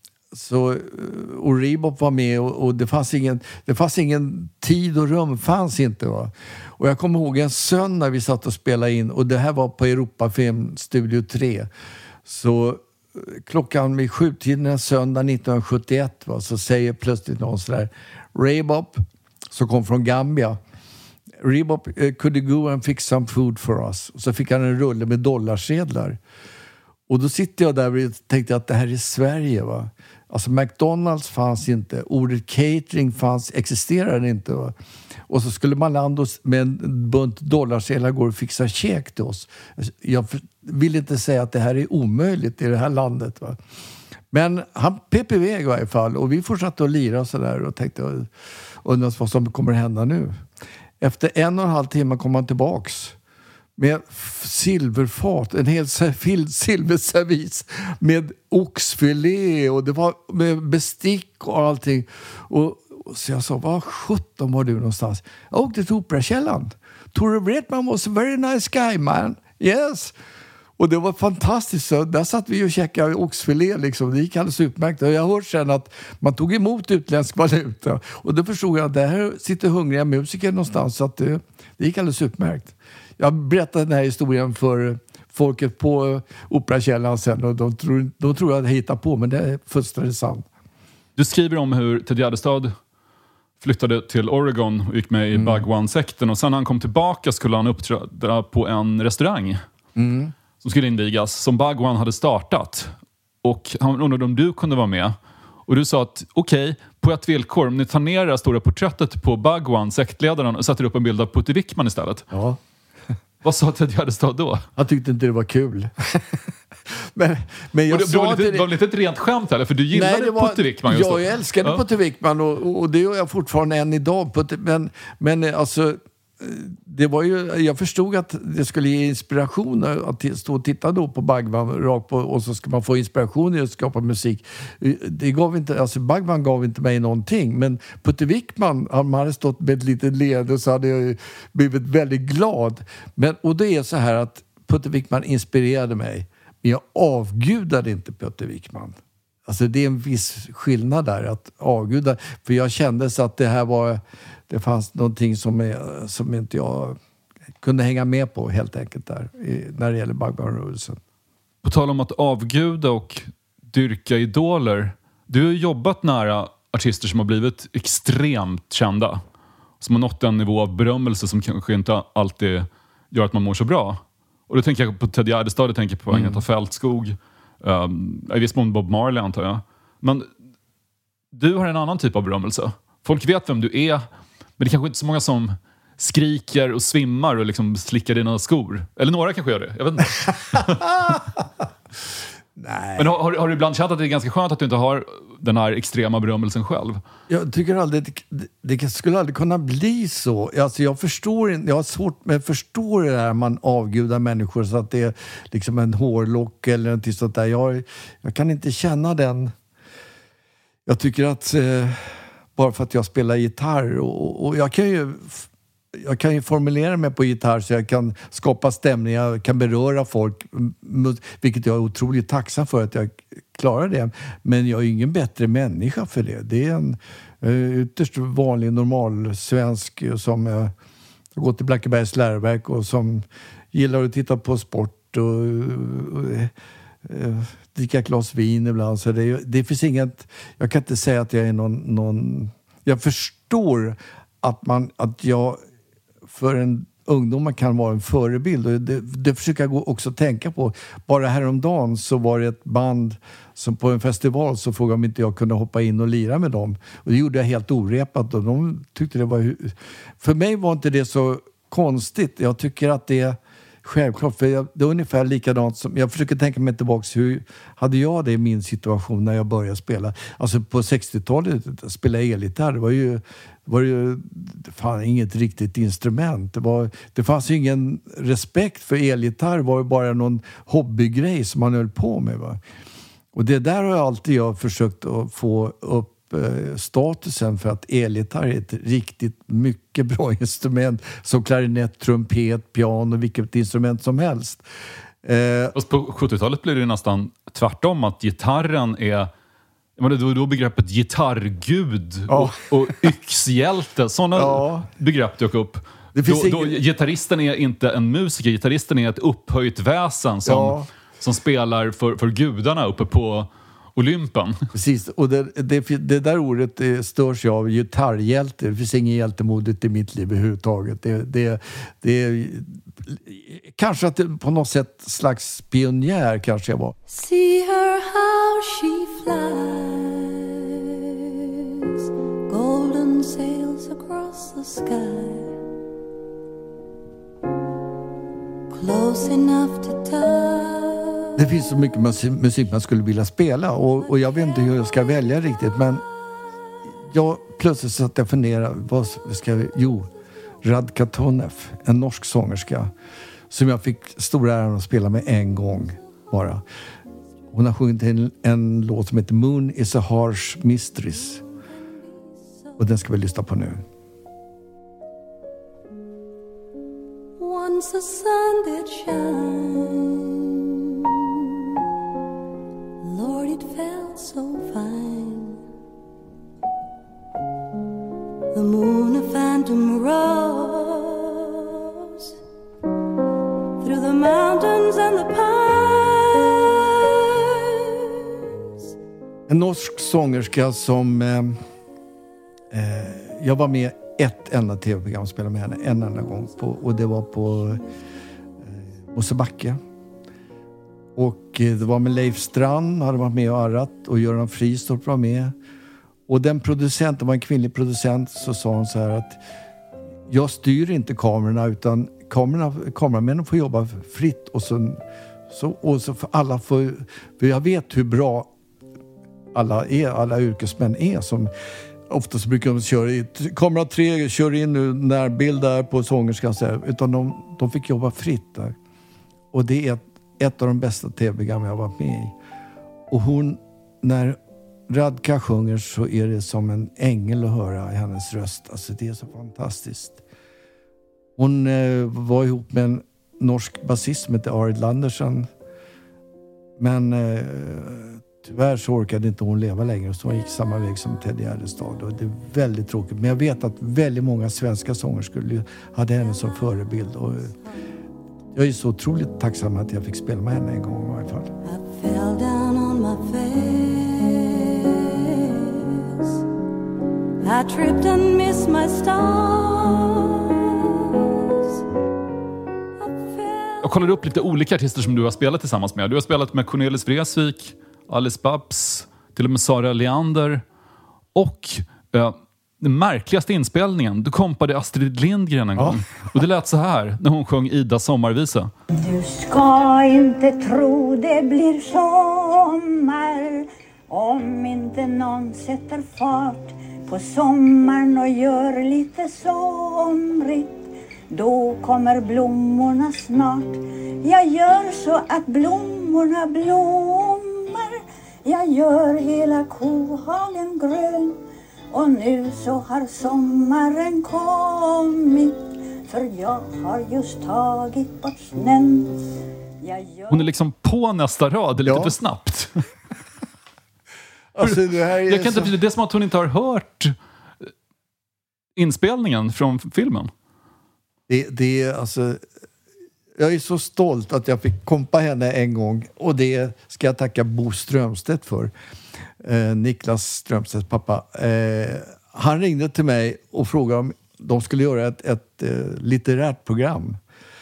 så och Rebop var med och, och det fanns ingen det fanns ingen tid och rum fanns inte va. Och jag kommer ihåg en söndag vi satt och spelade in och det här var på Europafilm Studio tre. Så klockan vid sjutiden en söndag nittonhundrasjuttioett va, så säger plötsligt någon så där Rebop som kom från Gambia. Rebop, uh, could you go and fix some food for us? Och så fick han en rulle med dollarsedlar. Och då sitter jag där och tänkte att det här är Sverige va. Alltså McDonalds fanns inte. Ordet catering fanns, existerade inte va. Och så skulle man landa med en bunt dollarsedlar gå och fixa käk till oss. Jag vill inte säga att det här är omöjligt i det här landet va. Men han pep iväg i varje fall och vi fortsatte att lira så där och tänkte undrar vad som kommer hända nu. Efter en och en halv timme kom han tillbaks med silverfat, en hel silverservis med oxfilé och det var med bestick och allting. Och, och så jag sa, vad sjutton var du någonstans? Jag åkte till Operakällan. Tore Wretman was a very nice guy, man. Yes. Och det var fantastiskt. Så där satt vi och käkade oxfilé liksom. Det gick alldeles utmärkt. Och jag har hört sen att man tog emot utländsk valuta. Och då förstod jag att det här sitter hungriga musiker någonstans. Så att det, det gick alldeles utmärkt. Jag berättade den här historien för folket på Operakällan sen. Och de tror, de tror jag att jag hittar på. Men det är fullständigt sant. Du skriver om hur Ted Gärdestad flyttade till Oregon och gick med i mm. Bhagwan-sekten. Och sen när han kom tillbaka skulle han uppträda på en restaurang. Mm. Som skulle invigas, som Bhagwan hade startat. Och han undrade om du kunde vara med. Och du sa att okej, okay, på ett villkor, om ni tar ner det stora porträttet på Bhagwan, sektledaren, och sätter upp en bild av Putte Wickman istället. Ja. Vad sa Ted Gärdestad då? Han tyckte inte det var kul. men, men jag och det, sa det, var lite, det... det var lite ett rent skämt heller, för du gillade Nej, var... Putte Wickman just ja, då. Jag älskade ja. Putte Wickman och, och det gör jag fortfarande än idag. Putte, men, men alltså... Det var ju, jag förstod att det skulle ge inspiration att stå och titta då på Bhagwan rakt på, och så ska man få inspiration i att skapa musik. Det gav inte, alltså Bhagwan gav inte mig någonting, men Putte Wickman, han hade stått med ett litet leende så hade jag blivit väldigt glad. Men, och det är så här att Putte Wickman inspirerade mig, men jag avgudade inte Putte Wickman. Alltså det är en viss skillnad där att avguda, för jag kände så att det här var det fanns någonting som, är, som inte jag kunde hänga med på helt enkelt där i, när det gäller Bhagwan-rörelsen. På tal om att avguda och dyrka idoler. Du har jobbat nära artister som har blivit extremt kända. Som har nått en nivå av berömmelse som kanske inte alltid gör att man mår så bra. Och då tänker jag på Ted Gärdestad, jag tänker på mm. Agneta Fältskog. Um, I viss mån Bob Marley antar jag. Men du har en annan typ av berömmelse. Folk vet vem du är. Men det är kanske inte så många som skriker och svimmar och liksom slickar dina skor. Eller några kanske gör det, jag vet inte. Nej. Men har, har du ibland känt att det är ganska skönt att du inte har den här extrema berömmelsen själv? Jag tycker aldrig, det, det skulle aldrig kunna bli så. Alltså jag förstår inte, jag har svårt med att förstå det där man avgudar människor så att det är liksom en hårlock eller någonting sånt där. Jag, jag kan inte känna den. Jag tycker att eh, bara för att jag spelar gitarr och, och jag kan ju jag kan ju formulera mig på gitarr så jag kan skapa stämning, jag kan beröra folk, vilket jag är otroligt tacksam för att jag klarar det. Men jag är ingen bättre människa för det. Det är en uh, ytterst vanlig, normal svensk som uh, har gått till Blackebergs läroverk och som gillar att titta på sport och uh, uh, dricka ett glas vin ibland. Så det, det finns inget, jag kan inte säga att jag är någon, någon jag förstår att man, att jag för en ungdomar kan vara en förebild och det, det försöker jag också tänka på. Bara häromdagen så var det ett band som på en festival så frågade om inte jag kunde hoppa in och lira med dem. Och det gjorde jag helt orepat och de tyckte det var... För mig var inte det så konstigt. Jag tycker att det är självklart, för jag, det är ungefär likadant som... Jag försöker tänka mig tillbaka, hur hade jag det i min situation när jag började spela? Alltså på sextiotalet spela elgitarr, det var ju... var det ju fan inget riktigt instrument. Det, var, det fanns ju ingen respekt för elgitarr. Det var ju bara någon hobbygrej som man höll på med. Va? Och det där har jag alltid jag försökt att få upp eh, statusen för att elgitarr är ett riktigt mycket bra instrument som klarinett, trumpet, piano, vilket instrument som helst. Eh, och på sjuttiotalet blev det nästan tvärtom, att gitarren är... Men det var då begreppet gitarrgud ja. och, och yxhjälte. Sådana ja. begrepp dök upp. Det då, ingen... då, gitarristen är inte en musiker. Gitarristen är ett upphöjt väsen som, ja. som spelar för, för gudarna uppe på Olympen. Precis, och det, det, det där ordet det störs jag av, gitarrhjälte. Det finns ingen hjältemodigt i mitt liv överhuvudtaget. Det, det, det är kanske att det, på något sätt slags pionjär kanske jag var. See her how she flies, golden sails across the sky, close enough to touch. Det finns så mycket musik man skulle vilja spela och, och jag vet inte hur jag ska välja riktigt, men jag plötsligt satt jag funderade, vad ska jag, jo, Radka Tonef, en norsk sångerska som jag fick stora äran att spela med en gång bara. Hon har sjungit en, en låt som heter Moon is a harsh mistress och den ska vi lyssna på nu. Once the sun did shine, Lord, it felt so fine. The moon a phantom rose through the mountains and the pines. En norsk sångerska som eh, eh, jag var med ett enda tv-program och spelade med henne en enda gång på, och det var på eh, Mosebacke. Och eh, det var med Leif Strand, hade varit med och arrat, och Göran Fristorp var med. Och den producenten var en kvinnlig producent, så sa hon så här att jag styr inte kamerorna utan kamerorna, kameramännen får jobba fritt och så, så, och så för alla får, för jag vet hur bra alla, är, alla yrkesmän är som ofta så brukar de köra i kamera tre, kör in nu närbild där på sångerskan så här, utan de, de fick jobba fritt där. Och det är ett, ett av de bästa tv-program jag har varit med i. Och hon, när Radka sjunger så är det som en ängel att höra i hennes röst. Alltså det är så fantastiskt. Hon eh, var ihop med en norsk basist som heter Arid Landersen. Men eh, tyvärr så orkade inte hon leva längre, så hon gick samma väg som Ted Gärdestad. Och det är väldigt tråkigt. Men jag vet att väldigt många svenska sångerskor hade henne som förebild. Och jag är så otroligt tacksam att jag fick spela med henne en gång i varje fall. I fell down on my face, I tripped and missed my stars. Jag kollade upp lite olika artister som du har spelat tillsammans med. Du har spelat med Cornelis Vreeswijk, Alice Babs, till och med Sara Leander. Och eh, den märkligaste inspelningen, du kompade Astrid Lindgren en ja. gång. Och det lät så här när hon sjöng Ida sommarvisa. Du ska inte tro det blir så sommar. Om inte någon sätter fart på sommaren och gör lite somrigt, då kommer blommorna snart. Jag gör så att blommorna blommar. Jag gör hela kohagen grön. Och nu så har sommaren kommit, för jag har just tagit bort snön. Gör... Hon är liksom på nästa rad, lite ja. för snabbt. Alltså, det, här är jag kan så... inte, det är som att hon inte har hört inspelningen från filmen. Det, det är alltså... Jag är så stolt att jag fick kompa henne en gång. Och det ska jag tacka Bo Strömstedt för. Eh, Niklas Strömstedts pappa. Eh, han ringde till mig och frågade om de skulle göra ett, ett eh, litterärt program.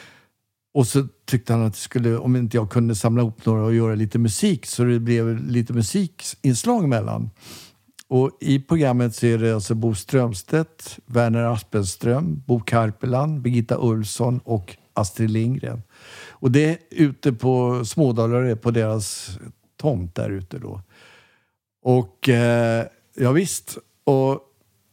Och så tyckte han att det skulle, om inte jag kunde samla ihop några och göra lite musik, så det blev lite musikinslag mellan. Och i programmet så är det alltså Bo Strömstedt, Werner Aspenström, Bo Karpeland, Birgitta Ulfsson och Astrid Lindgren. Och det är ute på Smådalarö, på deras tomt där ute då. Och eh, ja visst, och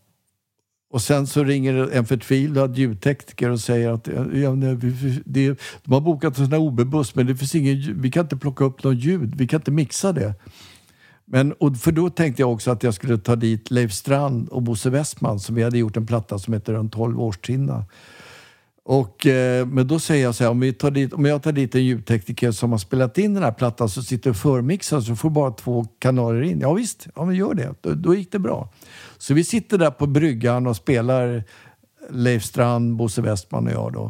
Och sen så ringer en förtvivlad ljudtekniker och säger att ja, det, de har bokat en sån här O B-buss, men det finns ingen, vi kan inte plocka upp någon ljud, vi kan inte mixa det. Men, och för då tänkte jag också att jag skulle ta dit Leif Strand och Bosse Westman, som vi hade gjort en platta som heter En tolv årstinna. Och, eh, men då säger jag så här, om, vi tar dit, om jag tar dit en ljudtekniker som har spelat in den här plattan, så sitter förmixad, så får bara två kanaler in. Ja visst, ja men gör det. Då, då gick det bra. Så vi sitter där på bryggan och spelar Leif Strand, Bosse Westman och jag då.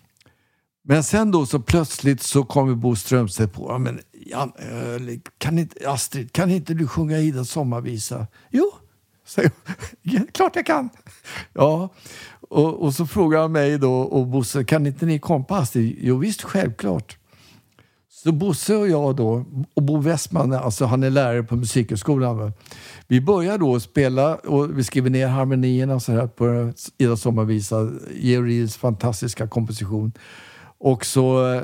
Men sen då så plötsligt så kommer Bo Strömstedt på, ja men Jan, kan inte, Astrid, kan inte du sjunga Ida sommarvisa? Jo, säger jag. Klart jag kan. Ja, och, och så frågar han mig då och Bosse, kan inte ni kompa Astrid? Jo visst, självklart. Så Bosse och jag då, och Bo Westman, alltså han är lärare på musikhögskolan. Vi börjar då spela och vi skriver ner harmonierna så här på Ida sommarvisa, Georgs fantastiska komposition. Och så,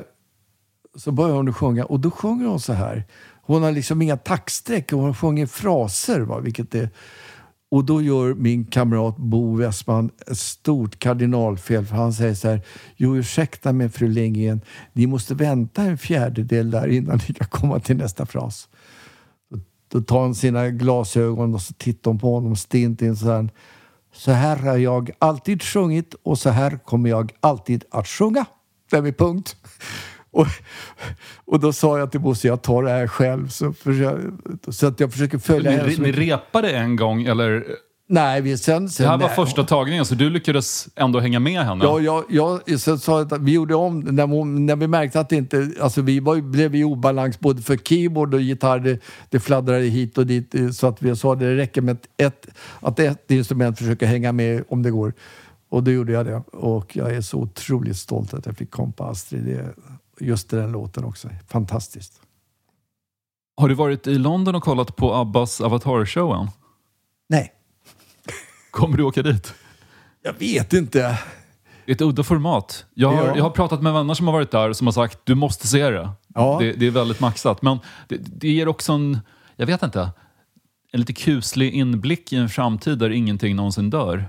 så börjar hon sjunga, och då sjunger hon så här. Hon har liksom inga taktsträck, hon sjunger fraser, va, vilket är... Och då gör min kamrat Bo Westman ett stort kardinalfel, för han säger så här: jo, ursäkta mig fru Lindgren, ni måste vänta en fjärdedel där innan ni kan komma till nästa fras. Då, då tar han sina glasögon och så tittar hon på honom stint in så här: så här har jag alltid sjungit och så här kommer jag alltid att sjunga. Fem i punkt. Och, och då sa jag till Bosse, jag tar det här själv. Så, för, så att jag försöker följa... Ni, ni repade en gång, eller? Nej, vi sen... sen det här var nej. första tagningen, så du lyckades ändå hänga med henne. Ja, ja, ja sen sa jag att vi gjorde om, när, när vi märkte att det inte... Alltså vi var, blev i obalans både för keyboard och gitarr. Det, det fladdrade hit och dit. Så att vi sa att det räcker med ett, att ett instrument försöker hänga med om det går. Och då gjorde jag det. Och jag är så otroligt stolt att jag fick kompa Astrid. Det, just den låten också. Fantastiskt. Har du varit i London och kollat på Abbas Avatar-showen? Nej. Kommer du åka dit? Jag vet inte. Ett udda format. Jag har, ja. jag har pratat med vänner som har varit där som har sagt, du måste se det. Ja. Det, det är väldigt maxat. Men det, det ger också en, jag vet inte, en lite kuslig inblick i en framtid där ingenting någonsin dör.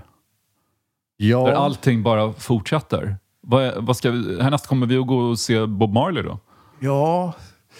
Ja. Där allting bara fortsätter. Vad, vad ska vi, härnäst kommer vi att gå och se Bob Marley då? Ja.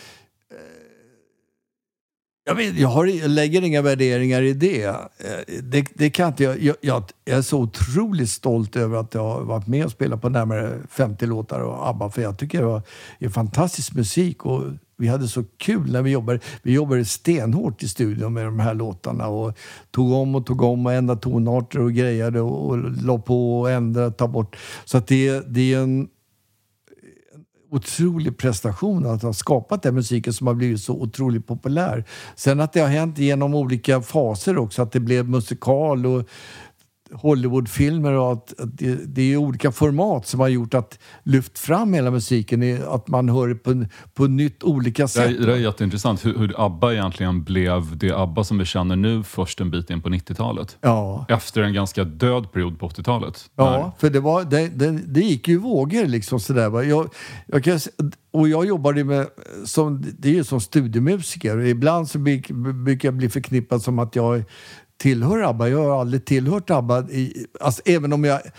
Jag, vet, jag, har, jag lägger inga värderingar i det. Det, det kan inte jag, jag, jag. Jag är så otroligt stolt över att jag har varit med och spelat på närmare femtio låtar och ABBA. För jag tycker det var en fantastisk musik och vi hade så kul när vi jobbade. Vi jobbade stenhårt i studion med de här låtarna och tog om och tog om och ändrade tonarter och grejade och, och la på och ändrade, ta bort. Så att det, det är en otrolig prestation att ha skapat den musiken som har blivit så otroligt populär. Sen att det har hänt genom olika faser också, att det blev musikal och Hollywoodfilmer och att, att det, det är olika format som har gjort att lyft fram hela musiken, att man hör det på, på nytt olika sätt. Det är, det är jätteintressant hur, hur ABBA egentligen blev det ABBA som vi känner nu först en bit in på nittiotalet. Ja. Efter en ganska död period på åttiotalet. Ja, när... för det, var, det, det, det gick ju vågor liksom sådär. Jag, jag kan, och jag jobbade med, som, det är ju som studiemusiker. Ibland så brukar jag bli förknippad som att jag tillhör ABBA. Jag har aldrig tillhört ABBA. I, alltså, även om jag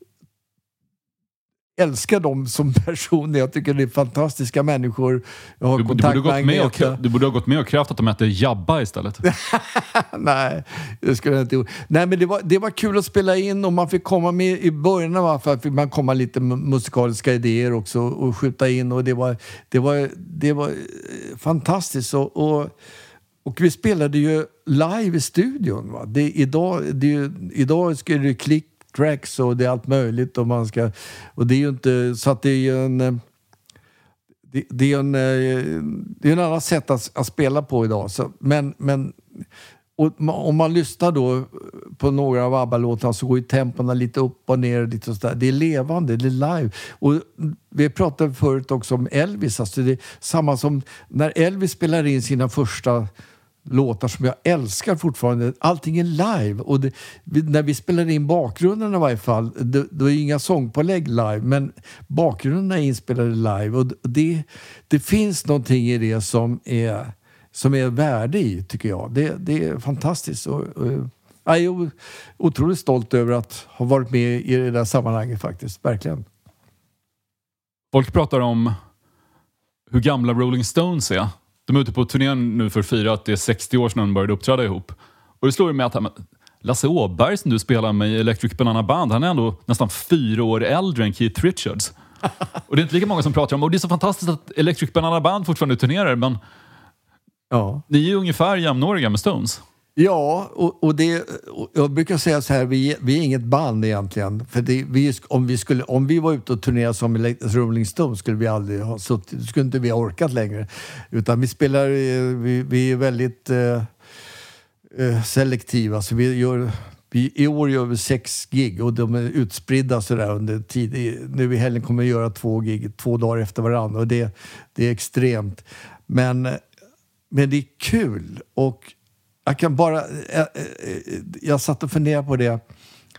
älskar dem som personer. Jag tycker det är fantastiska människor. Jag har du, kontakt du, borde med med och, du borde ha gått med och krävt att de hette Jabba istället. Nej, det skulle jag inte gjort. Nej, men det var, det var kul att spela in och man fick komma med i början av för fick man komma lite musikaliska idéer också och skjuta in och det var, det var, det var fantastiskt och, och Och vi spelade ju live i studion. Va? Det, idag, det, idag ska det click tracks och det är allt möjligt. Och, man ska, och det är ju inte... Så att det är ju en... Det, det är en, det är en annan sätt att, att spela på idag. Så, men... men och om man lyssnar då på några av ABBA-låtarna så går ju temporna lite upp och ner. Lite och så där. Det är levande, det är live. Och vi pratade förut också om Elvis. Alltså det är samma som när Elvis spelar in sina första låtar som jag älskar fortfarande. Allting är live. Och det, när vi spelar in bakgrunden i varje fall, det, det är inga sångpålägg live, men bakgrunden är inspelade live. Och det, det finns någonting i det som är... som är värde i, tycker jag. Det, det är fantastiskt. Och, och, jag är otroligt stolt över att ha varit med i det där sammanhanget faktiskt. Verkligen. Folk pratar om hur gamla Rolling Stones är. De är ute på turnén nu för att fira att det är sextio år sedan de började uppträda ihop. Och det slår ju med att Lasse Åberg som du spelar med i Electric Banana Band, han är ändå nästan fyra år äldre än Keith Richards. Och det är inte lika många som pratar om, och det är så fantastiskt att Electric Banana Band fortfarande turnerar, men ja. Ni är ju ungefär jämnåriga med Stones. Ja, och, och, det, och jag brukar säga så här, vi, vi är inget band egentligen. För det, vi, om, vi skulle, om vi var ute och turnerade som Rolling Stones skulle vi aldrig ha suttit, skulle inte vi ha orkat längre. Utan vi spelar, vi, vi är väldigt eh, selektiva. Så vi gör, vi, i år gör vi sex gig och de är utspridda sådär under tid. Nu i helgen kommer vi göra två gig, två dagar efter varandra. Och det, det är extremt. Men... Men det är kul och jag kan bara... Jag, jag satt och funderade på det.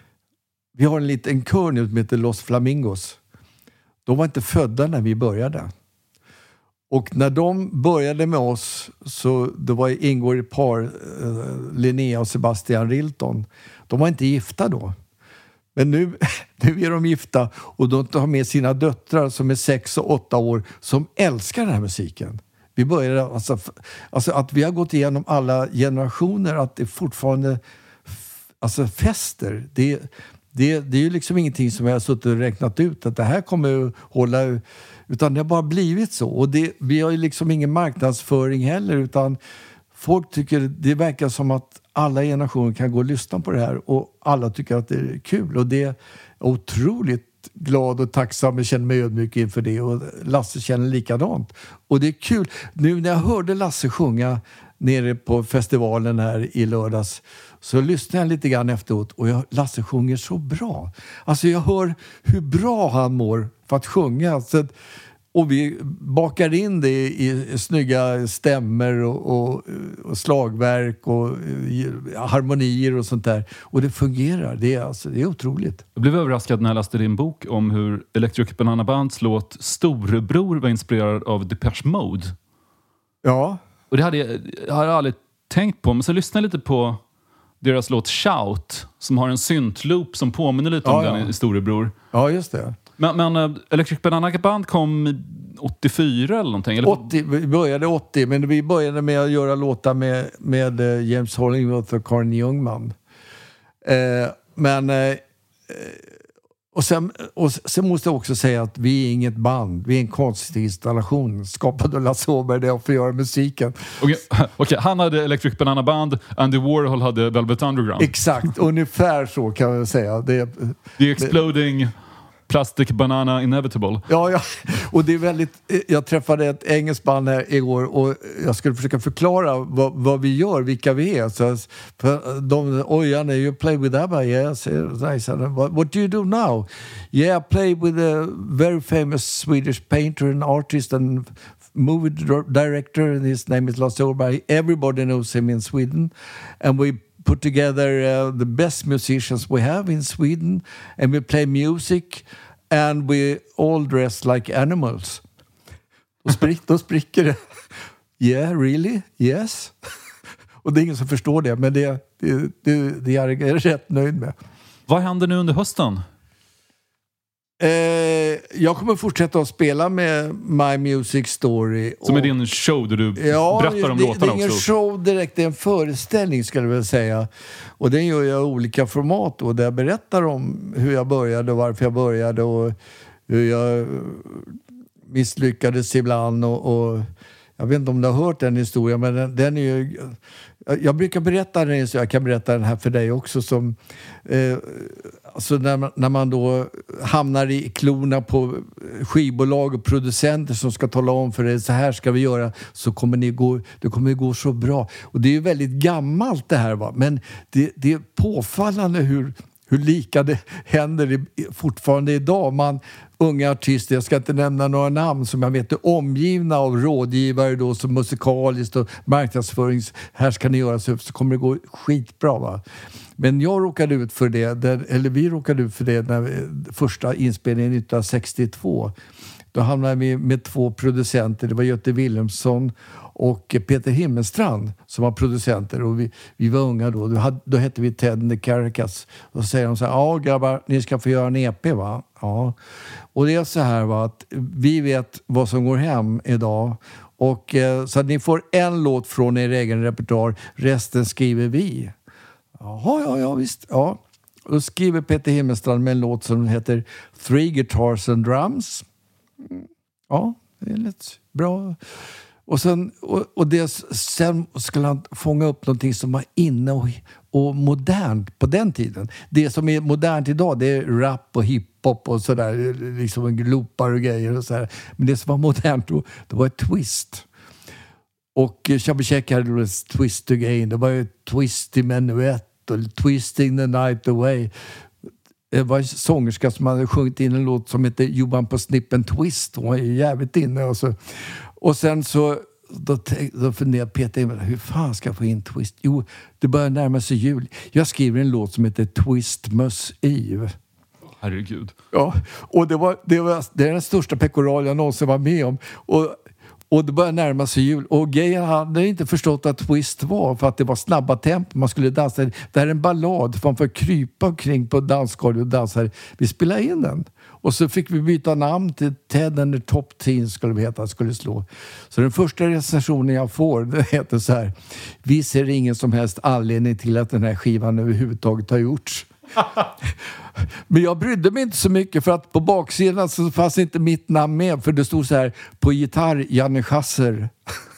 Vi har en liten kör nu som heter Los Flamingos. De var inte födda när vi började. Och när de började med oss så det var, ingår ett par, uh, Linnea och Sebastian Rilton. De var inte gifta då. Men nu, nu är de gifta och de tar med sina döttrar som är sex och åtta år som älskar den här musiken. Vi började, alltså, alltså att vi har gått igenom alla generationer, att det fortfarande alltså fester. Det, det, det är ju liksom ingenting som jag har suttit och räknat ut att det här kommer att hålla, utan det har bara blivit så. Och det, vi har ju liksom ingen marknadsföring heller, utan folk tycker, det verkar som att alla generationer kan gå och lyssna på det här och alla tycker att det är kul. Och det är otroligt glad och tacksam och känner mig ödmjuk inför det, och Lasse känner likadant. Och det är kul. Nu när jag hörde Lasse sjunga nere på festivalen här i lördags så lyssnade jag lite grann efteråt och jag, Lasse sjunger så bra. Alltså jag hör hur bra han mår för att sjunga. Så att, och vi bakar in det i, i snygga stämmer och, och, och slagverk och i, harmonier och sånt där. Och det fungerar. Det är, alltså, det är otroligt. Jag blev överraskad när jag läste din bok om hur Electric Banana Bands låt Storebror var inspirerad av Depeche Mode. Ja. Och det hade jag, jag hade aldrig tänkt på. Men så lyssnade jag lite på deras låt Shout som har en syntloop som påminner lite ja, om ja. den i Storebror. Ja, just det. Men, men uh, Electric Banana Band kom åttiofyra eller någonting? Eller? åttio, vi började åttio, men vi började med att göra låtar med, med uh, James Hollingworth och Karin Ljungman. Uh, men... Uh, och, sen, och sen måste jag också säga att vi är inget band. Vi är en konstinstallation. Skapad av Lasse Åberg där jag får göra musiken. Okej, okay. okay. Han hade Electric Banana Band, Andy Warhol hade Velvet Underground. Exakt, ungefär så kan jag säga. Det, The Exploding... Plastic Banana Inevitable. Ja, ja, och det är väldigt... Jag träffade ett engelskt band här igår och jag skulle försöka förklara vad, vad vi gör, vilka vi är. Så för de, oj, Janne, you play with ABBA, yes. Nice. What, what do you do now? Yeah, I play with a very famous Swedish painter and artist and movie director, and his name is Lars Åberg. Everybody knows him in Sweden. And we put together uh, the best musicians we have in Sweden, and we play music, and we all dress like animals. Då, sprick, då spricker det. Yeah, really? Yes. Och det är ingen som förstår det, men det, det, det, det är jag rätt nöjd med. Vad händer nu under hösten? Eh, jag kommer fortsätta att spela med My Music Story. Som är din show där du ja, berättar om det, låtarna också? Det är ingen också. show direkt, det är en föreställning skulle jag vilja säga. Och den gör jag i olika format då, där jag berättar om hur jag började och varför jag började och hur jag misslyckades ibland. Och, och jag vet inte om du har hört den historien, men den, den är ju... Jag brukar berätta den, så jag kan berätta den här för dig också. Som, eh, alltså när, man, när man då hamnar i klorna på skivbolag och producenter som ska tala om för dig, så här ska vi göra, så kommer ni gå, det kommer gå så bra. Och det är ju väldigt gammalt det här, va? Men det, det är påfallande hur, hur lika det händer i, fortfarande idag. Man, unga artister, jag ska inte nämna några namn som jag vet är omgivna av rådgivare då, som musikaliskt och marknadsförings, här ska ni göra så, så kommer det gå skitbra, va? Men jag råkade ut för det, där, eller vi råkade ut för det när vi, första inspelningen nittonhundrasextiotvå. Då hamnade vi med två producenter, det var Göte Wilhelmsson och Peter Himmelstrand som var producenter, och vi, vi var unga då. Då, hade, då hette vi Ted and the Caracas. Och så säger de så här: ja grabbar, ni ska få göra en E P, va? Ja. Och det är så här, va, att vi vet vad som går hem idag. Och eh, så att ni får en låt från er egen repertoar, resten skriver vi. Jaha, ja, ja, visst. Ja. Och då skriver Peter Himmelstrand med en låt som heter Three Guitars and Drums. Ja, det är lite bra. Och sen, och, och det, sen skulle han fånga upp någonting som var inne och, och modernt på den tiden. Det som är modernt idag, det är rap och hiphop och sådär, liksom loopar och grejer och sådär. Men det som var modernt då, det var ett twist. Och Chubby Check hade då ett twist again. Det var ju twist i menuett och twisting the night away. Det var en sångerska som hade sjungit in en låt som heter Johan på snippen twist. Hon var ju jävligt inne. Och, så. Och sen så då, då funderade Peter, hur fan ska jag få in twist? Jo, det börjar närma sig jul. Jag skriver en låt som heter Twistmas Eve. Herregud. Ja, och det, var, det, var, det är den största pekoral jag någonsin var med om. Och Och det började närma sig jul. Och Geir hade inte förstått att twist var, för att det var snabba tempo. Man skulle dansa. Det här är en ballad. Man får krypa kring på dansgolvet och dansa. Vi spelade in den. Och så fick vi byta namn till Ted and the Top Teens skulle vi heta. Skulle slå. Så den första recensionen jag får, det heter så här: vi ser ingen som helst anledning till att den här skivan överhuvudtaget har gjorts. Men jag brydde mig inte så mycket, för att på baksidan så fanns inte mitt namn med, för det stod så här: på gitarr Janne Schasser.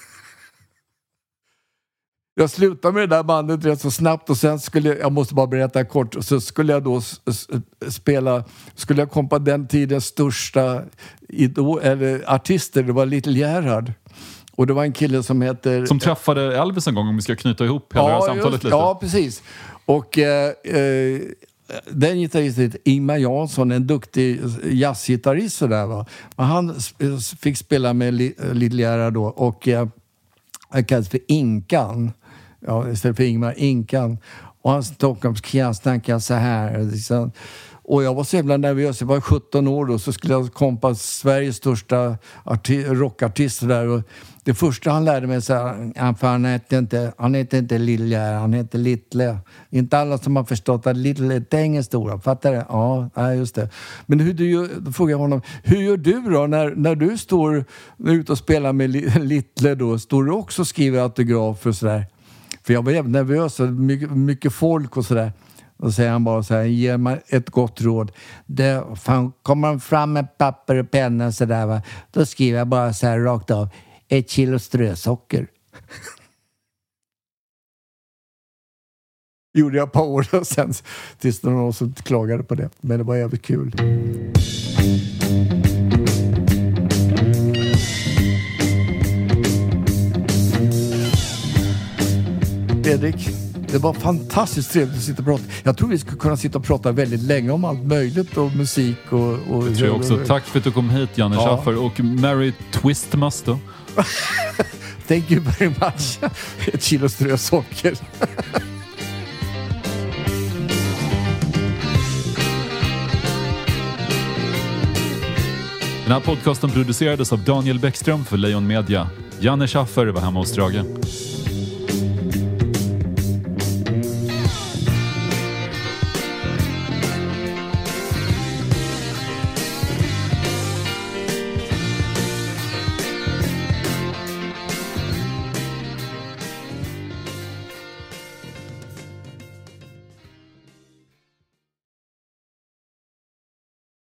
Jag slutade med det där bandet rätt så snabbt, och sen skulle jag, jag måste bara berätta kort, så skulle jag då spela, skulle jag kompa den tidens största idol, eller artister, det var Little Gerhard. Och det var en kille som heter... Som träffade Elvis en gång, om vi ska knyta ihop hela ja, samtalet just, lite. Ja, precis. Och eh, eh, den gitarristen heter Ingmar Jansson, en duktig jazzgitarrist sådär, va. Men han fick spela med Little Gerhard då, och eh, han kallas för Inkan. Ja, istället för Ingmar, Inkan. Och han Stockholmskillen snackade så här liksom. Och jag var så jävla nervös. Jag var sjutton år då, så skulle jag kompa Sveriges största arti- rockartist där. Och det första han lärde mig så här, han heter inte, han heter inte Lille, han heter Little. Inte alla som har förstått att Little är ingen stora. Fattar det? Ja, just det. Men hur du gör, då frågar jag honom, hur gör du då när, när du står ute och spelar med Little då? Står du också och skriver autografer och sådär? För jag var jävligt nervös, mycket, mycket folk och sådär. Och säger han bara så här, ger mig ett gott råd. Det, fan, kommer han fram med papper och penna och sådär, va? Då skriver jag bara så här rakt av: ett kilo strösocker. gjorde jag ett par år och sen tills någon som klagade på det. Men det var jävligt kul. Fredrik, det var fantastiskt trevligt att sitta och prata. Jag tror vi skulle kunna sitta och prata väldigt länge om allt möjligt och musik och... och det tror jag också. Tack för att du kom hit, Janne ja. Schaffer. Och Merry Twistmas då. Thank you very much. Ett kilo strösocker. Den här podcasten producerades av Daniel Bäckström för Lejon Media. Janne Schaffer var hemma hos Drage.